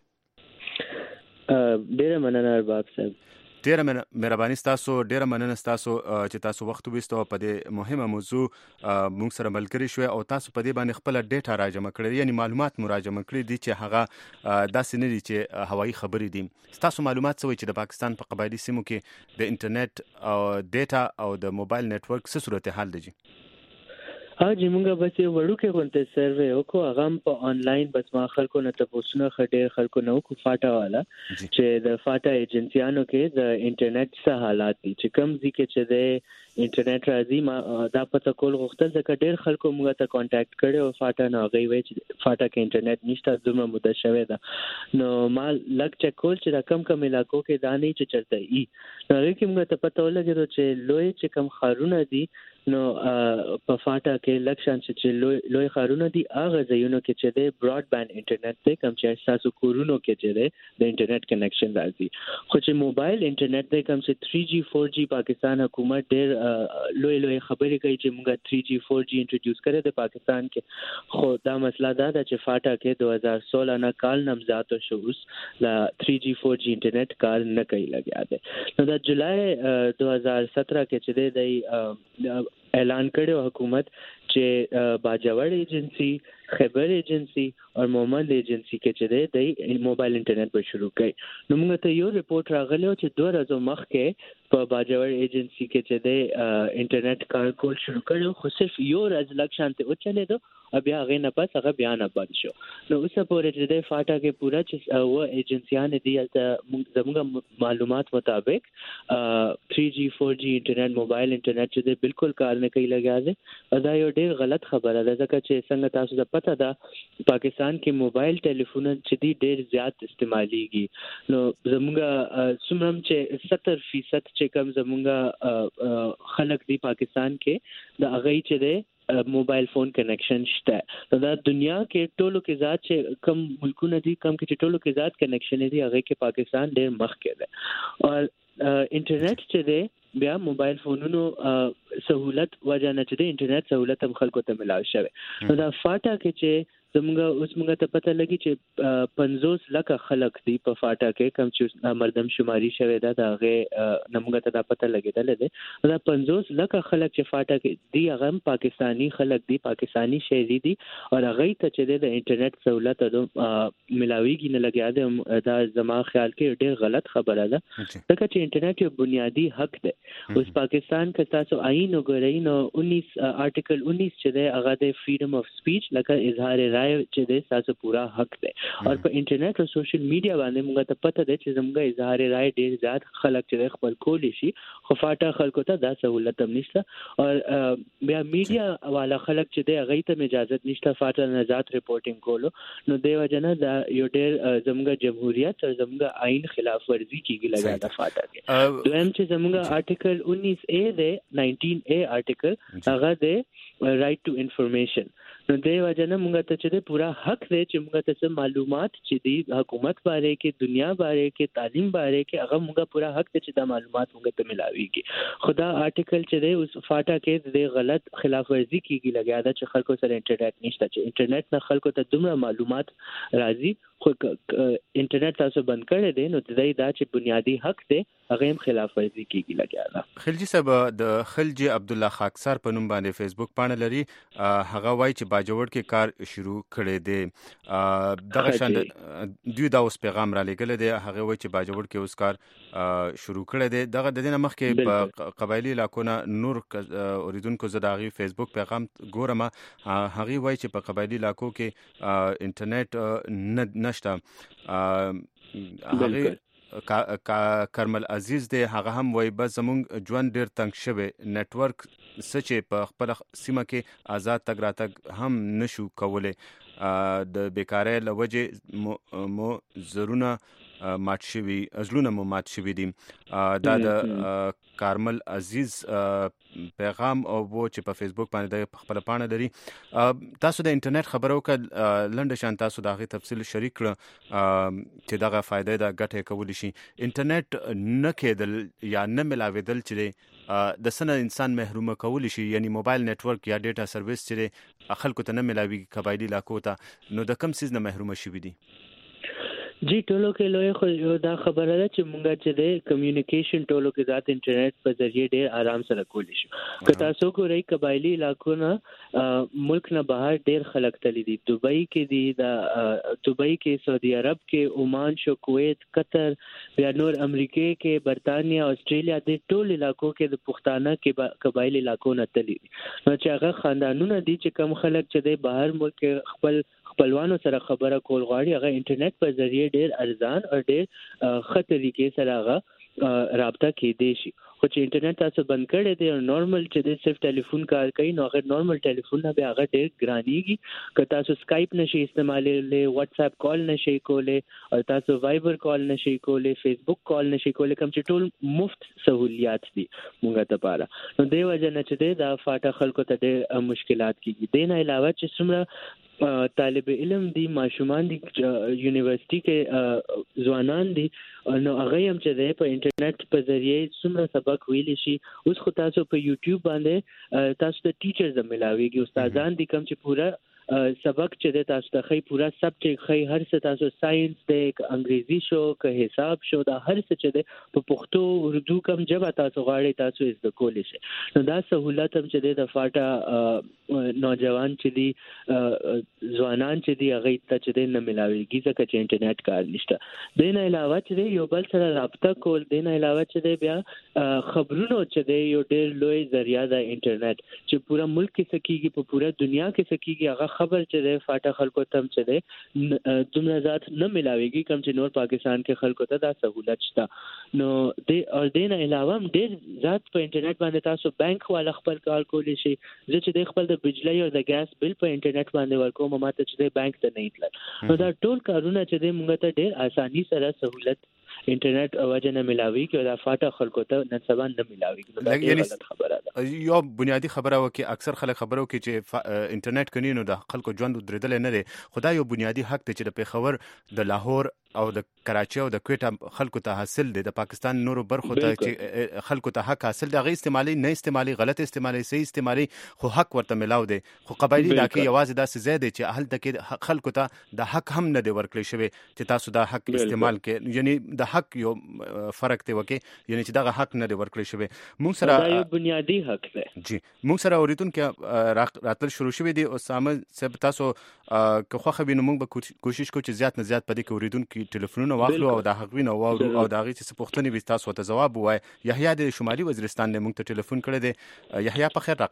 ډیره مننه ارباب صاحب ډیره مهرباني تاسو ډیره مننه تاسو چې تاسو وخت وستو په دې مهمه موضوع موږ سره ملګری شوي او تاسو په دې باندې خپل ډیټا راجمع کړی یعنی معلومات مراجمه کړی دي چې هغه داسې نه دي چې هوایي خبرې دي تاسو معلومات څه وایي چې د پاکستان په قبایلی سیمو کې د انټرنیټ او ډیټا او د موبایل نتورک څه صورتحال دی اج موږ به چې وړوکې غونډه سروې وکړو هغه په انلاین بس ما خلکو نه تاسو خډیر خلکو نو کو فاټا والا چې د فاټا ایجنسیانو کې د انټرنیټ څه حالات دي چې کم ځکه چې د انټرنیټ راځي ما دا پته کول غوښتل چې ډېر خلکو موږ ته کانټاکټ کړي او فاټا نه غوي وي چې فاټا کې انټرنیټ نشته دومره مده شوه دا نو ما لک چک کول چې رقم کم علاقو کې دا نه چې چلته ای نو کې موږ ته پته ولګي چې لوی چې کم خارونه دي نو په فاټا کې لکشن چې لوی لوی خارونه دي هغه ځایونو کې چې د براډ بانډ انټرنیټ ته کم چې تاسو کورونو کې چې د انټرنیټ کنیکشن راځي خو چې موبایل انټرنیټ ته کم چې تھری جی فور جی پاکستان حکومت ډېر لوی لوی خبرې کوي چې موږ تھری جی فور جی انټروډیوس کړی د پاکستان کې خو دا مسله دا ده چې فاټا کې دوه هزار سولہ نه کال نمزاد شو اوس لا تھری جی فور جی انټرنیټ کار نه کوي لګیا دی نو د جولای دوه هزار سترہ کې چې د اعلان کړو حکومت چې باجوړ ایجنسی خیبر ایجنسی او مومند ایجنسی کې چې د موبایل انټرنیټ به شروع کړي نو موږ ته یو ریپورت راغلی چې دوه ورځې مخکې په باجوړ ایجنسی کې چې د انټرنیټ کار کول شروع کړو خو صرف یو ورځ لږ شانته او چلے دو بیا هغه نه پس هغه بیان بند شو نو اوس پورې چې د فاټا کې پورا چې و ایجنسیان دي زموږ معلومات مطابق تھری جی فور جی انټرنیټ موبایل انټرنیټ چې بالکل کار نه کوي لګیا دي دا یو ډېر غلط خبره ده ځکه چې څنګه تاسو ته پته ده پاکستان کې موبایل ټلیفون چې دی ډېر زیات استعماليږي نو زموږ سمرم چې ستر فیصد چې کم زموږ خلک دی پاکستان کې د هغه چې دی موبایل فون کنیکشن شته دا دنیا کې ټولو کې ذات چې کم ملکونه دي کم کې ټولو کې ذات کنیکشن دي هغه کې پاکستان ډېر مخکې ده او انټرنیټ چې دی بیا موبایل فونونو سہولت وجه نه چې د انټرنیټ سہولت هم خلکو ته ملاوي شوی نو دا فاټا کې چې زموږ اوس موږ ته پته لګي چې پنځوس لکه خلک دي په فاټا کې کم چې مردم شماري شوی دا هغه نمګه ته دا پته لګیدل دي دا پنځوس لکه خلک چې فاټا کې دي هغه پاکستانی خلک دي پاکستانی شهري دي او هغه ته چې د انټرنیټ سہولت ملاويږي نه لګیا دي دا زما خیال کې ډېر غلط خبره ده ځکه چې انټرنیټ یو بنیادی حق دی اوس پاکستان کې تاسو آئین وګورئ نو انیس آرټیکل انیس چې دی هغه د فریډم اف سپیچ لکه اظهار رائے چې د تاسو پورا حق دی او په انټرنیټ او سوشل میډیا باندې موږ ته پته ده چې زموږ اظهار رائے ډېر زیات خلک چې خپل کولی شي خو فاټا خلکو ته دا سہولت هم نشته او بیا میډیا والا خلک چې د هغه ته اجازه نشته فاټا نه ذات ریپورټینګ کولو نو دیو جنا دا یو ډېر زموږ جمهوریت او زموږ آئین خلاف ورزي کیږي لګا دا فاټا کې دویم چې زموږ آرټیکل انیس اے ده نائنٹین اے آرټیکل هغه ده رائټ ټو انفارمیشن نو دیو جنا موږ ته چې پورا حق دی چې موږ ته معلومات چې دی حکومت باره کې دنیا باره کې تعلیم باره کې هغه موږ پورا حق دی چې دا معلومات موږ ته ملاويږي خدا آرټیکل چې دی اوس فاټا کې د غلط خلاف ورزي کیږي لګیا دا چې خلکو سره انټرنیټ نشته چې انټرنیټ نه خلکو ته دومره معلومات راځي خو انټرنیټ تاسو بند کړی دی نو دای دا چې بنیادی حق دی هغه هم خلاف ورزي کیږي لګیا دا خلجی صاحب د خلجی عبد الله خاکسار په نوم باندې فیسبوک پاڼه لري هغه وایي چې باجوړ کې کار شروع کړی دی دغه شان دوی دا اوس پیغام را لګل دی هغه وایي چې باجوړ کې اوس کار شروع کړی دی دغه د دینه مخکې په قبایلی علاقو نور اوریدونکو زداغي فیسبوک پیغام ګورم هغه وایي چې په قبایلی علاقو کې انټرنیټ نشته هغه کرمل عزیز دی هغه هم وای بس زمونږ ژوند ډیر تنگ شوی نتورک سچ په خپل سیمه کې آزاد تګ راتګ هم نشو کولای د بیکاری لوجه مو زرونه مات شوی ازلونه مو مات شوی دي دا د کارمل عزیز پیغام او وو چې په فیسبوک باندې د خپل پاڼه لري تاسو د انټرنیټ خبرو کړه لنډ شان تاسو دغه تفصیل شریک کړه چې دغه فائدې د ګټه کول شي انټرنیټ نه کېدل یا نه ملاویدل چې د سن انسان محروم کول شي یعنی موبایل نتورک یا ډیټا سرویس چې خلکو ته نه ملاوي قبایلی علاقو ته نو د کم سیز نه محروم شي دي جی ټولو کې لوی خو دا خبره ده چې مونږ چې د کمیونیکیشن ټولو کې ذات انټرنیټ په ذریعہ ډېر آرام سره کولی شو که تاسو ګورئ قبایلی علاقو نه ملک نه بهر ډېر خلک تللی دي دوبۍ کې دي دا دوبۍ کې سعودي عرب کې عمان شو کویت قطر بیا نور امریکا کې برتانیا استرالیا د ټول علاقو کې د پښتانه کې قبایلی علاقو نه تللی دي نو چې هغه خاندانونه دي چې کم خلک چې د بهر ملک خپل خپلوانو سره خبره کول غواړي هغه انټرنیټ په ذریعہ ډېر ارزان او ډېر ښه طریقې سره هغه رابطه کېدی شي خو چې انټرنیټ تاسو بند کړی دی او نارمل چې د صرف ټلیفون کار کوي نو هغه نارمل ټلیفون نه به هغه ډېر ګرانیږي که تاسو سکایپ نشي استعمالولی واتس اپ کال نشي کولی او تاسو وایبر کال نشي کولی فیسبوک کال نشي کولی کوم چې ټول مفت سہولیات دي مونږ ته پاره نو دی وجه نه چې دا فاټا خلکو ته ډېر مشکلات کیږي دین علاوه چې څومره طالب علم دي ماشومان دي یونیورسيټي کې ځوانان دي نو هغه هم چې په انټرنیټ په ذریعہ څومره سبق ویلی شي اوس خو تاسو په یوټیوب باندې تاسو ته ټیچرز ملاويږي استادان دي کوم چې پورا سبق چې د تاسو ته خی پورا سبجیکټ خی هر څه تاسو ساينس د انګریزي شو که حساب شو دا هر څه چې د په پښتو اردو کم جبه تاسو غواړئ تاسو از د کولې شي نو دا سہولت هم چې د فاټا نوجوان چې دي ځوانان چې دي هغه ته چې نه ملاويږي ځکه چې انټرنیټ کار نشته دین علاوه چې یو بل سره رابطه کول دین علاوه چې بیا خبرونو چې دی یو ډېر لوی ذریعہ د انټرنیټ چې پورا ملک کې سکیږي په پورا دنیا کې سکیږي هغه خبر چې دی فاټا خلکو تم چې دی دومره ذات نه ملاويږي کوم چې نور پاکستان کې خلکو ته دا سہولت شته نو د اور دین علاوه ډېر ذات په انټرنیټ باندې تاسو بانک والا خپل کار کولی شي چې د خپل د بجلی او د ګاز بل په انټرنیټ باندې ورکوم ماته چې د بانک ته نه تلل نو دا ټول کارونه چې د موږ ته ډېر اساني سره سہولت انټرنیټ اواجه نه ملاوي کې دا فاټا خلکو ته نن سبا نه ملاوي یعنی خبره ده یو بنیادی خبره و کې اکثر خلک خبرو کې چې انټرنیټ کني نو د خلکو ژوند درېدل نه لري خدای یو بنیادی حق ته چې د پیښور د لاهور او د کراچي او د کوټه خلکو ته حاصل دي د پاکستان نورو برخو ته چې خلکو ته حق حاصل دي غي استعمالي نه استعمالي غلط استعمالي صحیح استعمالي خو حق ورته ملاو دي خو قبایلی علاقې یوازې دا څه زیاده چې اهل تک خلکو ته د حق هم نه دی ورکړی شوی چې تاسو دا حق استعمال کې یعنی د حق یو فرق دی وکي یعنی چې دا حق نه دی ورکړی شوی موږ سره دا یو بنیادی حق دی جی موږ سره اوریدونکو راتل شروع شوی دی اسامه صاحب تاسو که خو خو بینو موږ به کوشش کوو چې زیات نه زیات پدې کې اوریدونکو ټلیفونونه واخلو او د حقوینو او او د هغه چې پوښتنې به تاسو ته جواب وای یحیی د شمالي وزیرستان نه موږ ته ټلیفون کړی دی یحیی په خیر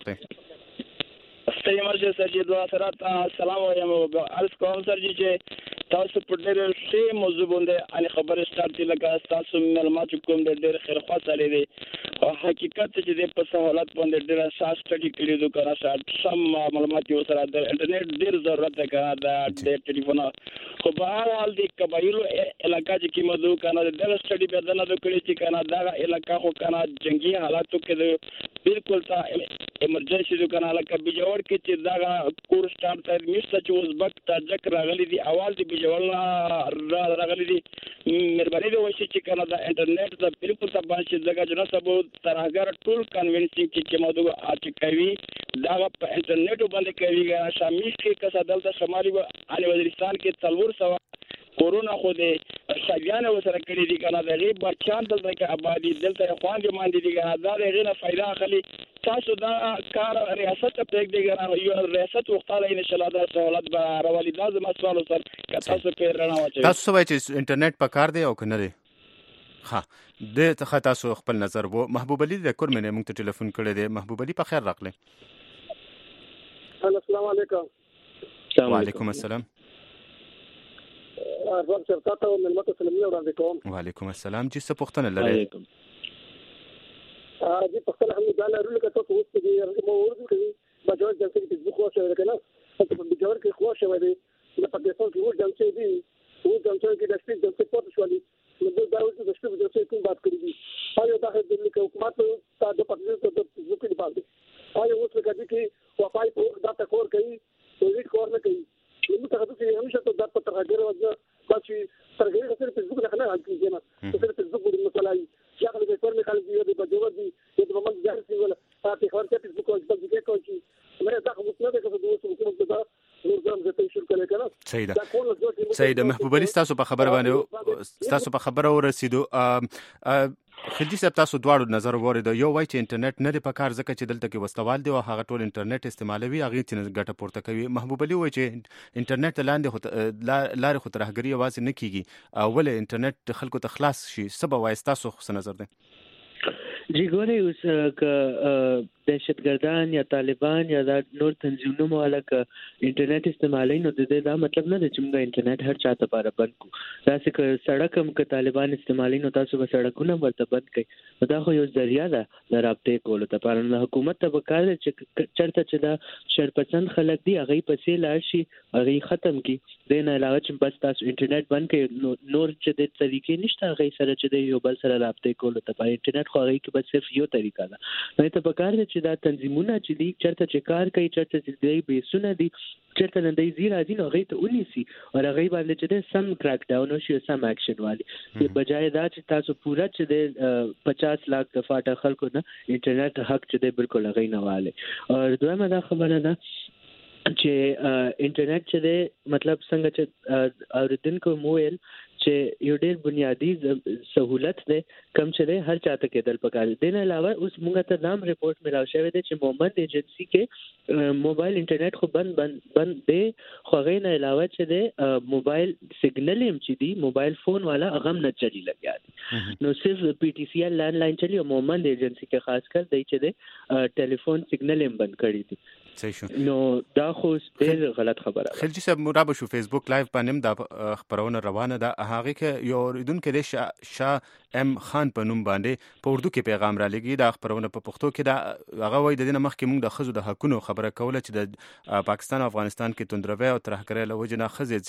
راغلی استاد مرشد سر جی دعا سره السلام علیکم عرض کوم سر جی چې تاسو په ډېر ښه موضوع باندې ان خبره ستارت لکه تاسو معلومات کوم د ډېر خیر خوا سره دي او حقیقت چې د په سہولت باندې ډېر اساس سټډي کړی دوه کرا شات سم معلومات یو سره د انټرنیټ ډېر ضرورت ده کنه د ټلیفون خو په هر حال د قبایلو علاقہ چې موضوع کنه د ډېر سټډي به نه وکړي چې کنه دا علاقہ خو کنه جنگي حالاتو کې بالکل تا ایمرجنسي د کنه علاقہ بجوړ کې چې دا کورس سٹارټ تر میسته چې اوسبک تاجک راغلي دي اواز دی بجوړنا راغلي دي مهرباني دی وشي چې کنه دا انټرنیټ دا بالکل تبان شي دغه جنا سبو ترهګر ټول کنوینسینګ چې موضوع اچ کوي دا په انټرنیټ باندې کوي شامل کې کسا دلته شمالي علي وزیرستان کې تلور سوا کورونا خو دې شاګیان وسره کړی دي کنه د غیب بچان دلته کې آبادی دلته خوان دي مان دي دا د غیره فائدہ اخلي تاسو دا کار ریاست ته پېګ دی یو ریاست وختاله ان شاء الله دا سہولت به راولي دا زما سوال سر تاسو په رڼا واچوي تاسو وایئ چې انټرنیټ په کار دی او کنه دی ها د ته تاسو خپل نظر وو محبوب علي د کورمنه موږ ته ټلیفون کړی دی محبوب علي په خیر راغلی السلام علیکم وعلیکم السلام ارزم چرته او ملمت سلامي وړاندې کوم وعلیکم السلام چې څه پوښتنه لرئ ا دې پښتنه هم دا لرل کته څه وڅ دي مو ورته کوي بجوړ د فیسبوک خو شوی کنه په بجوړ کې خو شوی دی د پاکستان کې ور دمچې دي ور دمچې کې د سپیډ د سپورت شوالي نو دا اوس د سپیډ د څه کوم بات کړی دي آیا دا د دې حکومت ته د پاکستان د فیسبوک کې باندې آیا اوس لکه چې وفای په دا تکور کوي ویډ کور نه کوي نو ته چې همیشه ته د پترګر وځه چې ترګر سره فیسبوک نه نه حل کیږي نه سره فیسبوک د مسلای یا خلک په پرمه خلک دی د بجوړ دي د محمد ظاهر سی ولا تاسو خبر ته فیسبوک او د دې کوي چې مې دا خو څه نه کوي د حکومت دا نظام د تشکیل کړي کنه صحیح ده صحیح ده محبوب علي تاسو په خبره باندې تاسو په خبره ورسېدو خدي صاحب تاسو دواړو نظر وورید یو وای چې انټرنیټ نه دی په کار ځکه چې دلته کې وسوال دی او هغه ټول انټرنیټ استعمالوي هغه چې ګټه پورته کوي محبوب علي وای چې انټرنیټ لاندې لارې خو ترهګري आवाज نه کیږي اول انټرنیټ خلکو ته خلاص شي سبا وای تاسو څه نظر دی جی ګورئ اوس ک دهشتګردان یا طالبان یا دا نور تنظیمونه مولا ک انټرنیټ استعمالي نو د دې دا مطلب نه دی چې موږ انټرنیټ هر چاته لپاره بند کو دا چې سړک هم ک طالبان استعمالي نو تاسو به سړکونه ورته بند کړئ دا خو یو ذریعہ ده د رابطې کولو لپاره نو حکومت ته وکړي چې چرته چې دا شر پسند خلک دی هغه پسې لاړ شي هغه ختم کی دین علاوه چې بس تاسو انټرنیټ بند کړئ نور چې د طریقې نشته هغه سره چې د یو بل سره رابطې کولو لپاره انټرنیټ خو هغه کې بس صرف یو طریقه ده نو ته وکړي چې دا تنظیمونه چې دی چرته چې کار کوي چرته چې دی بیسونه دي چرته نه دی زیرا دي نو غي ته ونیسي او هغه باندې چې د سم کراک ډاون او شي سم اکشن والی په بجای دا چې تاسو پورا چې د پچاس لاکھ دفعه خلکو نه انټرنیټ حق چې دی بالکل غي نه واله او دویمه دا خبره ده چې انټرنیټ چې دی مطلب څنګه چې اوریدونکو مویل چې یو ډېر بنیادی سہولت دی کم چې دی هر چاته کېدل پکار دی. نه علاوه اوس موږ ته نام ریپورت ملاو شوی دی چې مومند ایجنسی کې موبایل انټرنیټ خو بند بند بند دی، خو هغه نه علاوه چې دی موبایل سیګنل هم چې دی موبایل فون والا هغه نه چلی لګیا دی. نو صرف پی ټی سی ایل لینډ لاین چلی او مومند ایجنسی کې خاص کر دی چې دی ټلیفون سیګنل هم بند کړی دی. صحیح شو. نو دا خو ډېر غلط خبره ده. خلجی صاحب مرابه شو فیسبوک لایو باندې دا خبرونه روانه ده. هغه کې یو اوریدونکو د شاه ام خان په نوم باندې په اردو کې پیغام را لګي. دا خبرونه په پښتو کې دا هغه وایي د دې مخکې موږ د خزو د حقونو خبره کوله چې د پاکستان او افغانستان کې توندروي او ترهګرۍ له وجې نه ښځې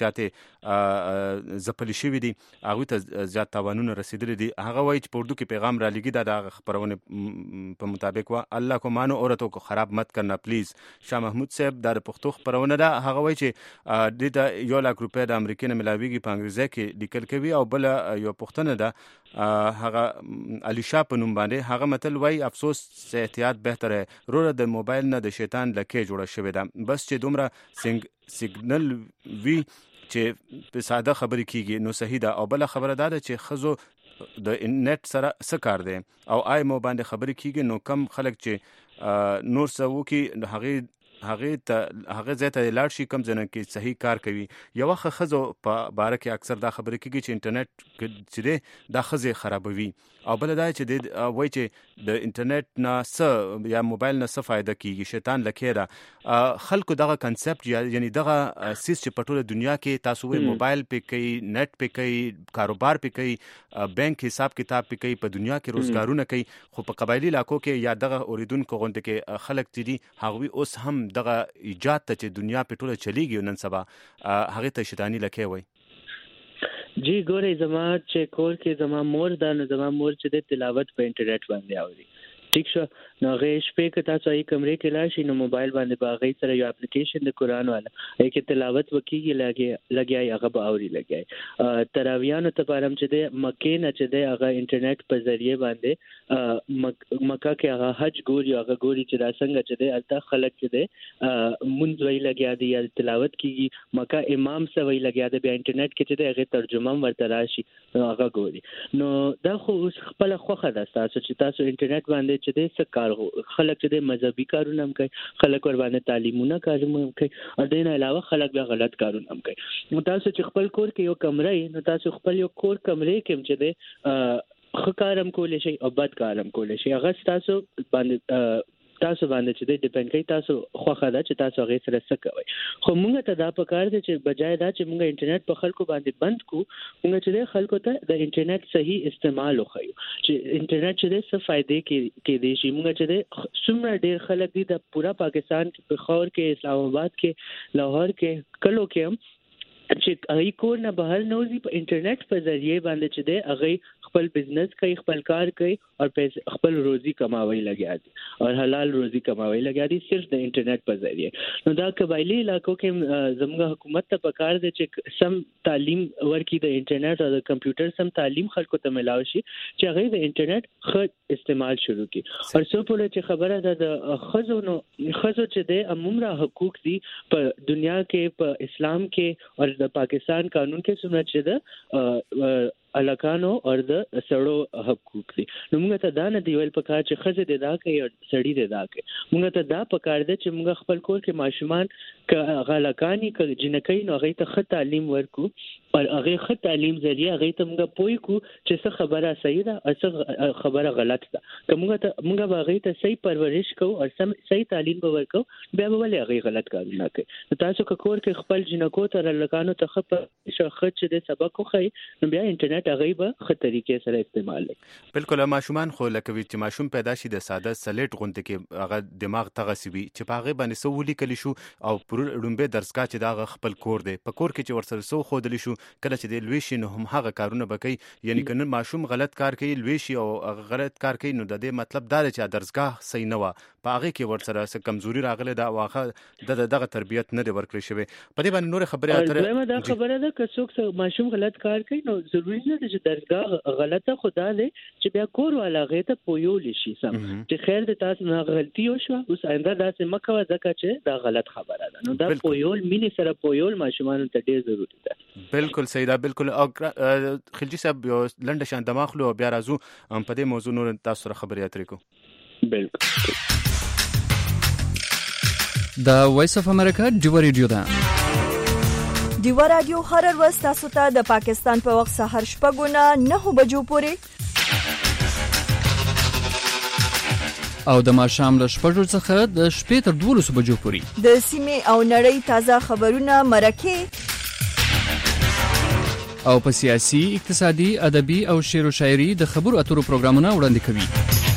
زیاتې ځپلې شوي دي، هغوی ته زیات تاوانونه رسېدلي دي. هغه وایي چې په اردو کې پیغام را لګي دا د خبرونې په مطابق وا الله کو مانو عورتوں کو خراب مت کرنا پلیز. شاه محمود صاحب دا د پښتو خبرونه ده. هغه وایي چې دې ته یو لاک روپۍ د امریکې نه ملاویږي په انګریزي کې لیکل کوي. او بل یو پښتنه ده هغه علي شاه په نوم باندې، هغه متل وایي افسوس سے احتیاط بهتر ہے، روره د موبایل نه د شیطان لکې جوړه شوې ده. بس چې دومره سیګنل وي چې په ساده خبرې کیږي نو صحیح ده. او بل خبره ده چې خزو د انټرنیټ سره څه کار دی او آی مو باندې خبرې کیږي نو کم خلک چې نور څه وکړي هغه هغه ته هغه ځای ته لاړ شي کم ځنه کې صحیح کار کوي. یو وخت خزو په باره کې اکثر دا خبرې کیږي چې انټرنیټ چې دی دا خزې خرابوي. او بل دا چې د وایي چې د انټرنیټ نه څه یا موبایل نه څه فایده کیږي، شیطان لکې ده. خلکو دغه کنسپټ یعنی دغه سیس چې په ټوله دنیا کې تاسو وایي موبایل پې کوي، نت پې کوي، کاروبار پې کوي، بانک حساب کتاب پې کوي، په دنیا کې روزګارونه کوي، خو په قبایلی علاقو کې یا دغه اوریدونکو غونډه کې خلک چې دي هغوی اوس هم دغه ایجاد ته چې دنیا په ټوله چلیږي نن سبا هغه ته شیطانی لکې وایي. جی ګورې زما چې کور کې زما مور دا نو زما مور چې د تلاوت په انټرنیټ باندې اوري. ٹھیک شو. نو هغه شپې کې تاسو یې کمرې کې لاړ شئ نو موبایل باندې به هغې سره یو اپلیکیشن د قرآن والا هغې کې تلاوت وکېږي لګیا هغه به اوري لګیا. تراویحانو ته هم چې دی مکې نه چې دی هغه انټرنیټ په ذریعې باندې مکه کې هغه حج ګوري، هغه ګوري چې دا څنګه چې دی هلته خلک چې دی مونځ وایي لګیا دی یا تلاوت کېږي، مکه امام څه وایي لګیا دی، بیا انټرنیټ کې چې دی هغې ترجمه هم ورته راشي نو هغه ګوري. نو دا خو اوس خپله خوښه ده ستاسو چې تاسو انټرنیټ باندې چې دی څه کار خلک چې دی مذهبي کارونه هم کوي، خلک ور باندې تعلیمونه کارونه هم کوي، او دې نه علاوه خلک بیا غلط کارونه هم کوي. نو تاسو چې خپل کور کې یو کمره یې نو تاسو خپل یو کور کمرې کې هم چې دی ښه کار هم کولی شئ او بد کار هم کولی شئ. هغه ستاسو باندې تاسو باندې چې دی ډیپینډ کوي تاسو خوښه ده چې تاسو هغې سره څه کوئ. خو موږ ته دا پکار دی چې بجای دا چې موږ انټرنیټ په خلکو باندې بند کړو، موږ چې دی خلکو ته د انټرنیټ صحیح استعمال وښیو چې انټرنیټ چې دی څه فایدې کېدی شي. موږ چې دی څومره ډېر خلک دي د پورا پاکستان کې، پېښور کې، اسلام آباد کې، لاهور کې، کلو کې هم چې هغې کور نه بهر نه وځي، په انټرنیټ په ذریعې باندې چې دی هغې خپل بزنس کوي، خپل کار کوي او خپل روزي کماوي لګیا دي او حلال روزي کماوي لګیا دي صرف د انټرنیټ په ذریعې. نو دا قبایلی علاقو کې زموږ حکومت ته پکار دی چې سم تعلیم ورکړي، د انټرنیټ او د کمپیوټر سم تعلیم خلکو ته ملاو شي چې هغې د انټرنیټ ښه استعمال شروع کړي. او څو پورې چې خبره ده د ښځو نو ښځو چې دی عمومره حقوق دي په دنیا کې، په اسلام کې او د پاکستان قانون کې څومره چې ده الکانو او د سړو حقوق دي. نو موږ ته دا نه دی ویل پکار چې ښځې دې دا کوي او سړي دې دا کوي. موږ ته دا پکار دی چې موږ خپل کور کې ماشومان که هغه هلکان که جنکۍ نو هغې ته ښه تعلیم ورکړو او هغې ښه تعلیم ذریعه هغې ته موږ پوه کړو چې څه خبره صحیح ده او څه خبره غلط ده. که موږ ته موږ به هغې ته صحیح پرورش کوو او صحیح تعلیم به ورکوو بیا به ولې هغې غلط کارونه کوي. نو تاسو که کور کې خپل جنکو ته هلکانو ته ښه پرورش او ښه چې دی سبق وښایي نو بیا انټرنیټ هغه به ښه طریقې سره استعمال کړي. بالکل. ماشومان خو لکه وي چې ماشوم پیدا شي د ساده سلیټ غوندې کې هغه دماغ تغسي وي چې په هغې باندې څه ولیکلی شو او لومبې درسګاه چې دا هغه خپل کور دی، په کور کې چې ورسره څه وښودلی شو کله چې د لوی شي نو هم هغه کارونه بکې یعنی کنه ماشوم غلط کار کوي لوی شي او غلط کار کوي نو د دې مطلب دا دی چې درسګاه صحیح نه و په هغه کې ورسره څه کمزوري راغله دا واخه د دغه تربیت نه دی ورکړی شوی په دې باندې نور خبره اتره دا خبره ده که څوک ماشوم غلط کار کوي نو ضروري نه ده چې درسګاه غلطه خدا دی چې بیا کور والا غیته پویول شي سم چې خیر د تاسو نه غلطي وشو اوس آینده داسې مکه ځکه چې دا غلط خبره ده نو دا پویول مینه سره پویول ماشومان ته ډیر ضروري ده بالکل صحیح ده بالکل او خلجی صاحب لنډ شان دماغلو بیا راځو په دې موضوع نور تاسو سره خبرې اترې کو بالکل دا وایس اف امریکا ډیو ریډیو ده ډیو رادیو هر ورځ تاسو ته د پاکستان په وخت سحر شپږ نه نه بجو پورې او د ماښام له شپږو څخه د شپې تر دولسو بجو پورې د سیمې او نړۍ تازه خبرونه مرکه او په سیاسي اقتصادي ادبي او شعر او شاعري د خبرو اترو پروګرامونه وړاندې کوي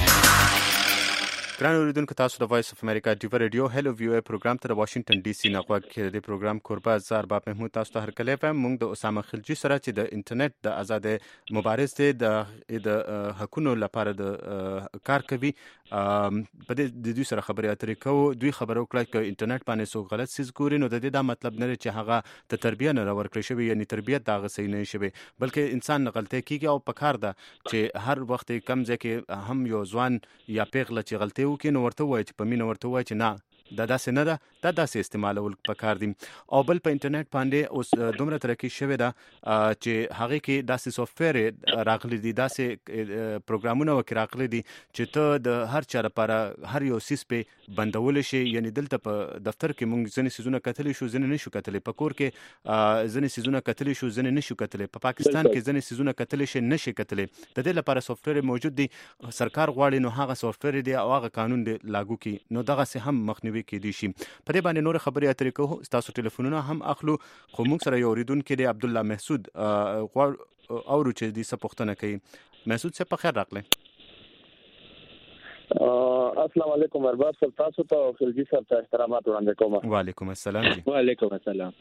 ګران اوریدونکو تاسو د وایس اف امریکا ډیو ریډیو هلو ویو پروګرام ته د واشنگټن ډي سي نه غوږ کې د پروګرام کوربه زار باب محمود تاسو ته هرکلی فهم موږ د اسامه خلجی سره چې د انټرنیټ د آزاد مبارز دی د د حقونو لپاره د کار کوي په دې د دوی سره خبرې اترې کوو دوی خبرو کړه چې انټرنیټ باندې څو غلط سیز ګوري نو د دې دا مطلب نه چې هغه د تربیه نه ورکړی شوی یعنی تربیت دا غسې نه شوی بلکې انسان غلطي کیږي او پکار ده چې هر وخت کم ځکه هم یو ځوان یا پیغله چې غلطي وکړي نو ورته وایي چې په مینه ورته وایي چې نه دا داسې نه ده دا داسې استعمالول پکار دي او بل په انټرنیټ باندې اوس دومره ترقی شوی ده چې هغه کې داسې سافټویر راغلي دي داسې پروګرامونه وکړي راغلي دي چې ته د هر چا لپاره هر یو سیس په بندول شي یعنی دلته په دفتر کې موږ ځنې سيزونه کتلی شو ځنې نشو کتلی په کور کې ځنې سيزونه کتلی شو ځنې نشو کتلی په پاکستان کې ځنې سيزونه کتلی شي نشي کتلی د دې لپاره سافټویر موجود دي سرکار غواړي نو هغه سافټویر دی او هغه قانون دی لاګو کی نو دغه سه هم مخنیوي کې دي شي په دې باندې نور خبرې اترې کوو تاسو ټلیفونونه هم اخلو خو موږ سره یو اوریدونکو دی عبد الله محسود او چې دې څه پوښتنه کوي محسود څه په خیر راغله السلام علیکم ارباب صاحب تاسو ته خلجی صاحب ته احترامات وړاندې کوم وعلیکم السلام جی وعلیکم السلام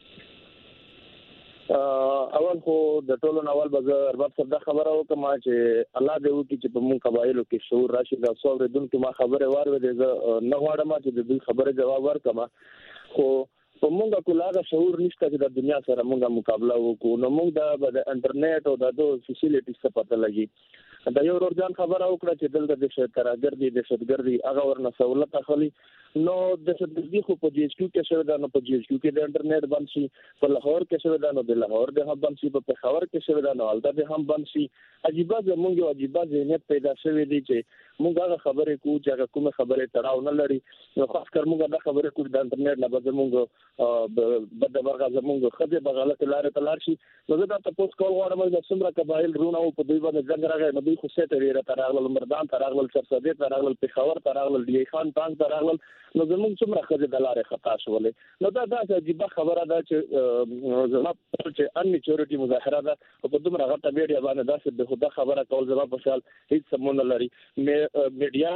اول خو د ټولو نوال به ارباب صاحب دا خبره وکم چې الله دې وکړي چې په مون قبایلو کې شعور راشي دا څو ردونکو ما خبره واره دې نه غواړم چې د دې خبره جواب ورکم خو په مونږه کولاغه شعور نشته چې د دنیا سره مونږه مقابله وکړو نو مونږ د انټرنیټ او د فیسیلیټیز څخه پته لګي دا یو ورځان خبره وکړه چې دلته د شتراګردي د شتګردي هغه ورنه سہولت اخلي نو د شتګردي خو په جی ایچ کیو کې شوی دا نو په جی ایچ کیو کې د انټرنیټ بند شي په لاهور کې شوی دا نو د لاهور د هم بند شي په پېښور کې شوی دا نو الته د هم بند شي عجیب زمونږ یو عجیب ذهنیت پیدا شوی دی چې مونږ هغه خبره کوو چې هغه کومه خبره تړاو نه لري نو خاص کر مونږ دا خبره کوو د انټرنیټ نه به مونږ بد برغه زمونږ خدای په غلطه لارې تلار شي نو دا تاسو کول غواړم چې څومره قبایل رونه او په دوی باندې څنګه راغی نو دوی خو څه تیرې تراغل مردان تراغل چرسدې تراغل پېښور تراغل دی خان تان تراغل نو زموږ څومره خدای د لارې خطا شولې نو دا دا عجیب خبره ده چې زما چې ان میچورټي مظاهره ده او په دومره غټه میډیا باندې دا څه د خدا خبره کول زما په خیال هیڅ سمون لري میډیا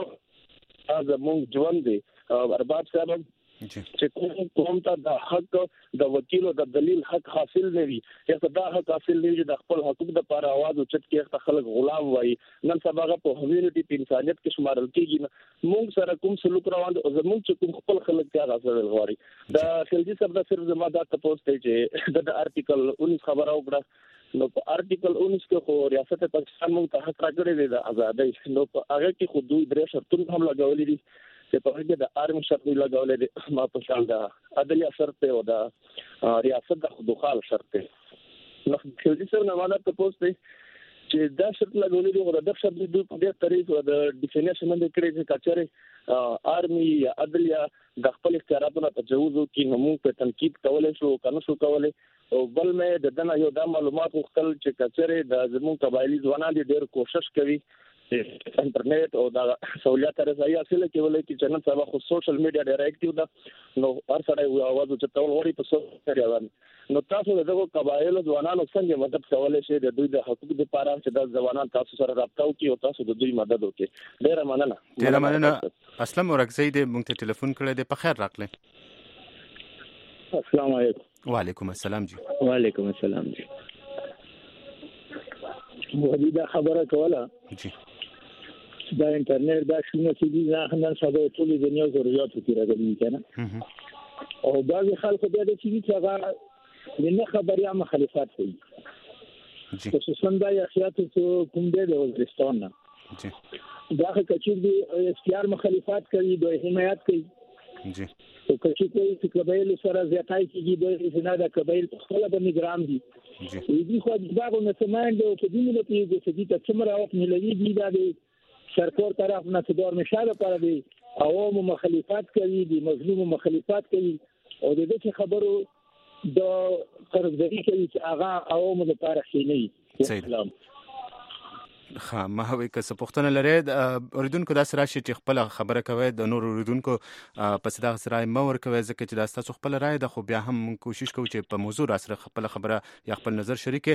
زموږ ژوند دی ارباب صاحب چې کوم کوم ته د حق د وکیل او د دلیل حق حاصل نه وي یا دا حق حاصل نه وي د خپل حقوق د لپاره आवाज او چت کې خلک غلام وای نن سبا په هومینټي په انسانيت کې شمارل کېږي موږ سره کوم سلوک روان او زموږ چې کوم خپل خلک ته غاصل غواړي دا خلجی صاحب د صرف زما دا تاسو ته چې د ارټیکل انیس خبره وکړه نو په ارټیکل انیس کې خو ریاست پاکستان موږ ته حق راکړی دی د ازادۍ نو په هغه کې خو دوی درې شرطونه هم لګولې دي چې په هغه د آرمي شرط لګولې دي ما په شان دا عدالت شرط او دا ریاست د خودخال شرط نو خلجی صاحب نه ماده تاسو ته چې دا شرط لګولې دي او دا شرط دوی په دې طریقو د ډیفینیشن باندې کړی چې کچره آرمي یا عدالت د خپل اختیاراتو ته تجاوز کوي نو موږ په تنقید کولای شو کنه شو کولای او بل مې د دنه یو د معلومات وختل چې کچره د زمون قبایلی ځوانان ډېر کوشش کوي انټرنیټ او دا سہولیات رسایي حاصل کولای چې چنن سبا خو سوشل میډیا ډېر اکټیو ده نو هر سړی یو आवाज او چتول وړي په سوشل میډیا نو تاسو دغه قبایل ځوانانو څنګه مدد کولای شئ د دوی د حقوق لپاره چې د ځوانان تاسو سره رابطه وکړي او تاسو د دوی مدد وکړي ډېر مننه ډېر مننه اسلام ورکزی دې مونږ ته ټلیفون کړی دی په خیر راغله السلام علیکم وعلیکم السلام جی وعلیکم السلام جی ودی دا خبره کوله دا انټرنیټ دا شنو چې دي نه نن سبا ټول دنیا ضرورت کې راغلي کنه او بعض خلکو بیا د چې هغه نه خبري عامه مخالفت کوي خصوصا دا یخیات کوم دی د وزیرستان نه دا کچیر دی اختیار مخالفت کوي د حمایت کوي جی او کچې کوي چې قبایل سره زیاتای کیږي د نه د قبایل په خپل باندې ګرام دي دې خو د باغو نه سماند او چې دې ملي چې دې ته څومره وخت ملي دي دا د سرکور طرف نه تدور مشاله پر دی عوام مخالفت کوي د مظلوم مخالفت کوي او د دې خبرو د قرضداري کوي چې هغه عوام لپاره خینې اسلام خا ما هوی که څه پوښتنه لري اوریدونکو دا سره چې خپل خبره کوي د نور اوریدونکو پس دا سره مو ورکوي ځکه چې دا تاسو خپل رائے د خو بیا هم کوشش کوو چې په موضوع را سره خپل خبره یا خپل نظر شریک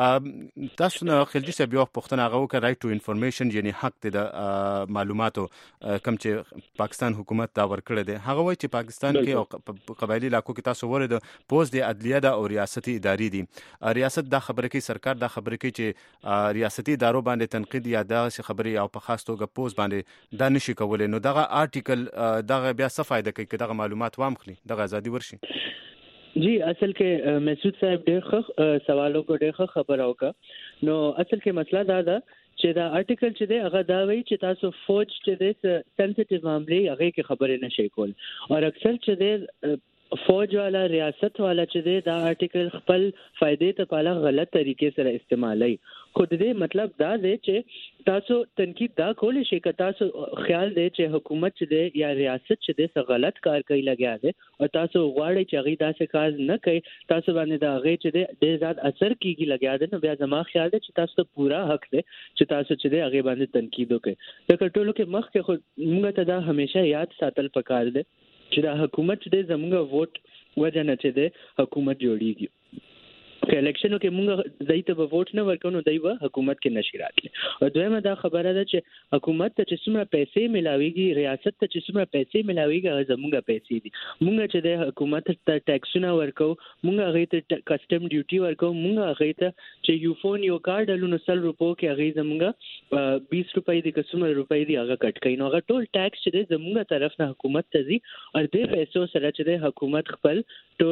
تاسو نه خلجی صاحب یو پوښتنه هغه وکړه رائټ ټو انفارمیشن یعنی حق د معلوماتو کم چې پاکستان حکومت دا ورکړی دی هغه وایي چې پاکستان کې او قبایلی علاقو کې تاسو ورید پوز د عدلیه د او ریاستي ادارې دي ریاست دا خبره کوي سرکار دا خبره کوي چې ریاستي ادارو باندې تنقید یا دغه خبري او په خاص توګه پوز باندې دا نشي کولای نو دغه آرټیکل دغه بیا څه فائدہ کوي چې دغه معلومات وام خلی دغه ازادي ورشي جی اصل کې مسعود صاحب ډېر سوالو کو ډېر خبر اوکا نو اصل کې مسله دا ده چې دا آرټیکل چې دی هغه دا وایي چې تاسو فوج چې دی سنسټیو معاملې هغه کې خبرې نشي کول او اکثر چې دی فوج والا ریاست والا چې دی دا آرټیکل خپل فائدې ته پاله غلط طریقې سره استعمالوي خو دې مطلب دا دی چې تاسو تنقید دا کولای شئ که تاسو خیال دی چې حکومت چې دی یا ریاست چې دی څه غلط کار کوي لګیا دی او تاسو غواړئ چې هغه داسې کار نه کوي تاسو باندې دا هغه چې دی ډېر زیات اثر کیږي لګیا دی نو بیا زما خیال دی چې تاسو ته پورا حق دی چې تاسو چې دی هغه باندې تنقید وکړئ لکه ټولو کې مخکې خو موږ ته دا همیشه یاد ساتل پکار دی چې دا حکومت چې دی زموږ ووټ وجه نه چې دی حکومت جوړیږي که الیکشنو کې موږ دای ته به ووټ نه ورکو نو دای به حکومت کې نشي راتلی او دویمه دا خبره ده چې حکومت ته چې څومره پیسې ملاويږي ریاست ته چې څومره پیسې ملاويږي هغه زموږ پیسې دي موږ چې د حکومت ته ټیکسونه ورکو موږ هغه ته کسٹم ډیوټي ورکو موږ هغه ته چې یو فون یو کارت لونو سل روپو کې هغه زموږ بیس روپۍ دي کسمه روپۍ دي هغه کټ کین هغه ټول ټیکس چې زموږ طرف نه حکومت ته ځي او دې پیسو سره چې حکومت خپل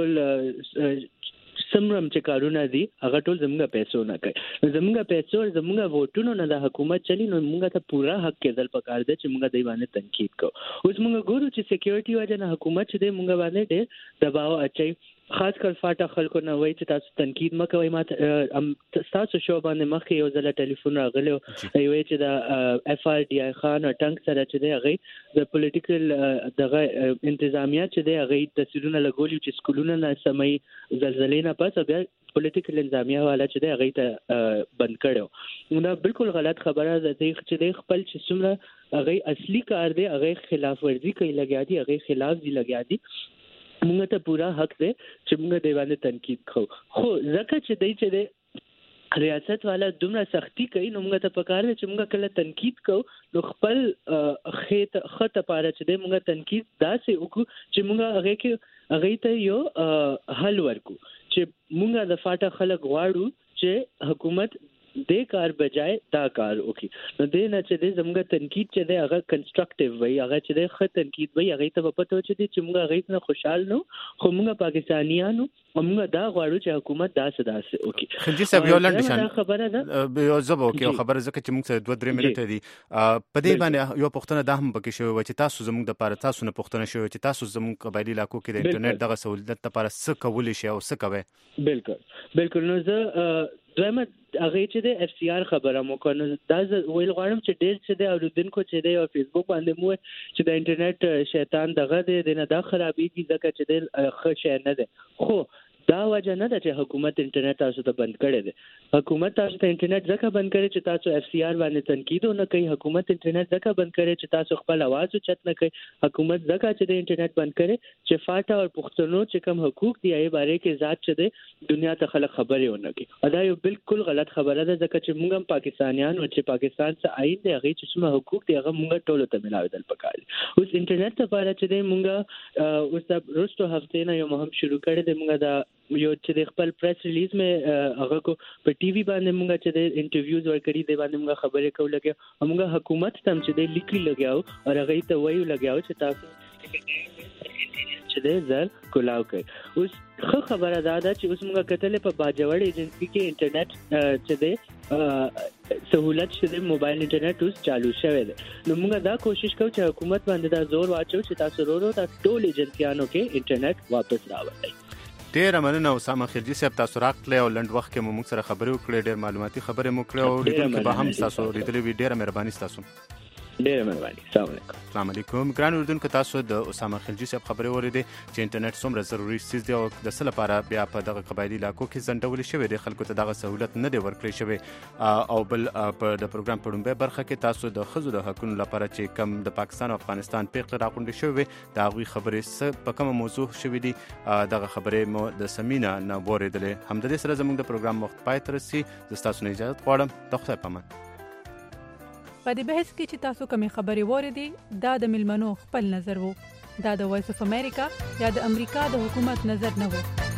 ټول سمرم چې کارونه دي هغه ټول زموږ پیسو نه کوي زموږ پیسو زموږ ووټونو نه د حکومت چلی نو موږ ته پورا حق کېدل پکار دی چې موږ دای باندې تنقید کوو اوس موږ ګورو چې سکیورټي وجه نه حکومت چې دی موږ باندې ډېر دباو اچي خاص کر فاټه خلکو نه وایي چې تاسو تنقید مکوئ ما تاسو شو باندې مخکې یو ځله ټلیفون راغلی او وایي چې د اف آر ډي آی خان او ټنګ سره چې دی هغه د پولیټیکل دغه انتظامیه چې دی هغه تصویرونه لګولي چې سکولونه نه سمي زلزلې نه پس بیا پولیټیکل انتظامیه والا چې دی هغه ته بند کړو نو بالکل غلط خبره ده چې دی خپل چې څومره هغه اصلي کار دی هغه خلاف ورزي کوي لګیا دي هغه خلاف دي لګیا دي موږ ته پورا حق دی چې موږ د باندې تنقید کوو خو ځکه چې دی چې دی ریاست والا دومره سختی کوي نو موږ ته پکار دی چې موږ کله تنقید کوو نو خپل خېت خط پاره چې دی موږ تنقید داسې وکړو چې موږ هغه کې هغه ته یو حل ورکو چې موږ د فاټه خلک غواړو چې حکومت دې کار بجای دا کار وکړي نو دې نه چې دې زموږ تنقید چې دی هغه کنسټرکټیو وي هغه چې دی ښه تنقید وي هغه ته په پته چې دی چې موږ هغه نه خوشحال نو خو موږ پاکستانیانو موږ دا غواړو چې حکومت داسې داسې وکړي خلجی صاحب یو لنډ شان خبره ده یو زبو کې خبره ځکه چې موږ ته دوه درې منټه دي په دې باندې یو پوښتنه ده هم پکې شوی چې تاسو زموږ د پاره تاسو نه پوښتنه شوی چې تاسو زموږ قبایلی علاقو کې د انټرنیټ دغه سہولت لپاره څه کولی شي او څه کوي بالکل بالکل نو زه دویمه هغه چې د اف سی آر خبره مو کنه دا ویل غواړم چې ډېر چې د اوریدونکو چې د فیسبوک باندې مو چې د انټرنیټ شیطان دغه د نه دا خرابېږي ځکه چې د ښه شی نه ده خو دا وجه نه ده چې حکومت انټرنیټ تاسو ته بند کړی دی حکومت تاسو ته انټرنیټ ځکه بند کړی چې تاسو اف سی آر باندې تنقید نه کوي حکومت انټرنیټ ځکه بند کړی چې تاسو خپل आवाज اوچت نه کوي حکومت ځکه چې د انټرنیټ بند کړی چې فاټا او پښتنو چې کوم حقوق دی یې باره کې ذات چې دی دنیا ته خلک خبرې ونه کوي دا یو بالکل غلط خبره ده ځکه چې موږ هم پاکستانیان او چې پاکستان څخه آئین دی هغه چې څومره حقوق دی هغه موږ ټول ته ملاویدل پکار اوس انټرنیټ لپاره چې دی موږ اوس د روستو هفته نه یو مهم شروع کړی دی موږ د یو چې د خپل پریس ریلیز مې هغه کو په ټي وي باندې موږ چې د انټرویوز ورکړي دی باندې موږ خبرې کوو لګیا موږ حکومت تم چې د لیکي لګیاو او هغه ته وایو لګیاو چې تاسو چې د زل کولاو کوي. اوس خو خبره ده چې اوس موږ کتل په باجوړ ایجنسی کې انټرنیټ چې د سہولت چې د موبایل انټرنیټ اوس چالو شوی دی نو موږ دا کوشش کوو چې حکومت باندې دا زور واچو چې تاسو ورو دا ټول ایجنسیانو کې انټرنیټ واپس راوړئ. ډیر مننه اسامه خلجی صاحب تاسو راغلی او لنډ وخت کې موږ سره خبرې وکړې ډیر معلوماتي خبرې مو کړې او لیدونکو به هم تاسو لیدلې وي ډیره مهرباني تاسو. ډیره مهرباني. السلام علیکم. السلام علیکم. ګران اردوونکو تاسو د اسامه خلجی صاحب خبرې واورېدې چې انټرنیټ څومره ضروري څیز دی او د څه لپاره بیا په دغه قبایلي علاقو کې ځنډول شوی دی خلکو ته دغه سہولت نه دی ورکړی شوی او بل په د پروګرام په لومړۍ برخه کې تاسو د ښځو د حقونو لپاره چې کم د پاکستان او افغانستان پیغلې راغونډې شوې وي د هغوی خبرې څه په کومه موضوع شوي دي دغه خبرې مو د سمینا نه واورېدلې. همدلې سره زموږ د پروګرام وخت پای ته رسي. زه ستاسو نه اجازه غواړم. د خدای په امان. په دې بحث کې چې تاسو کومې خبرې واورېدې دا د ملمنو خپل نظر وو. دا د وایس اف امریکا یا د امریکا د حکومت نظر نه وو.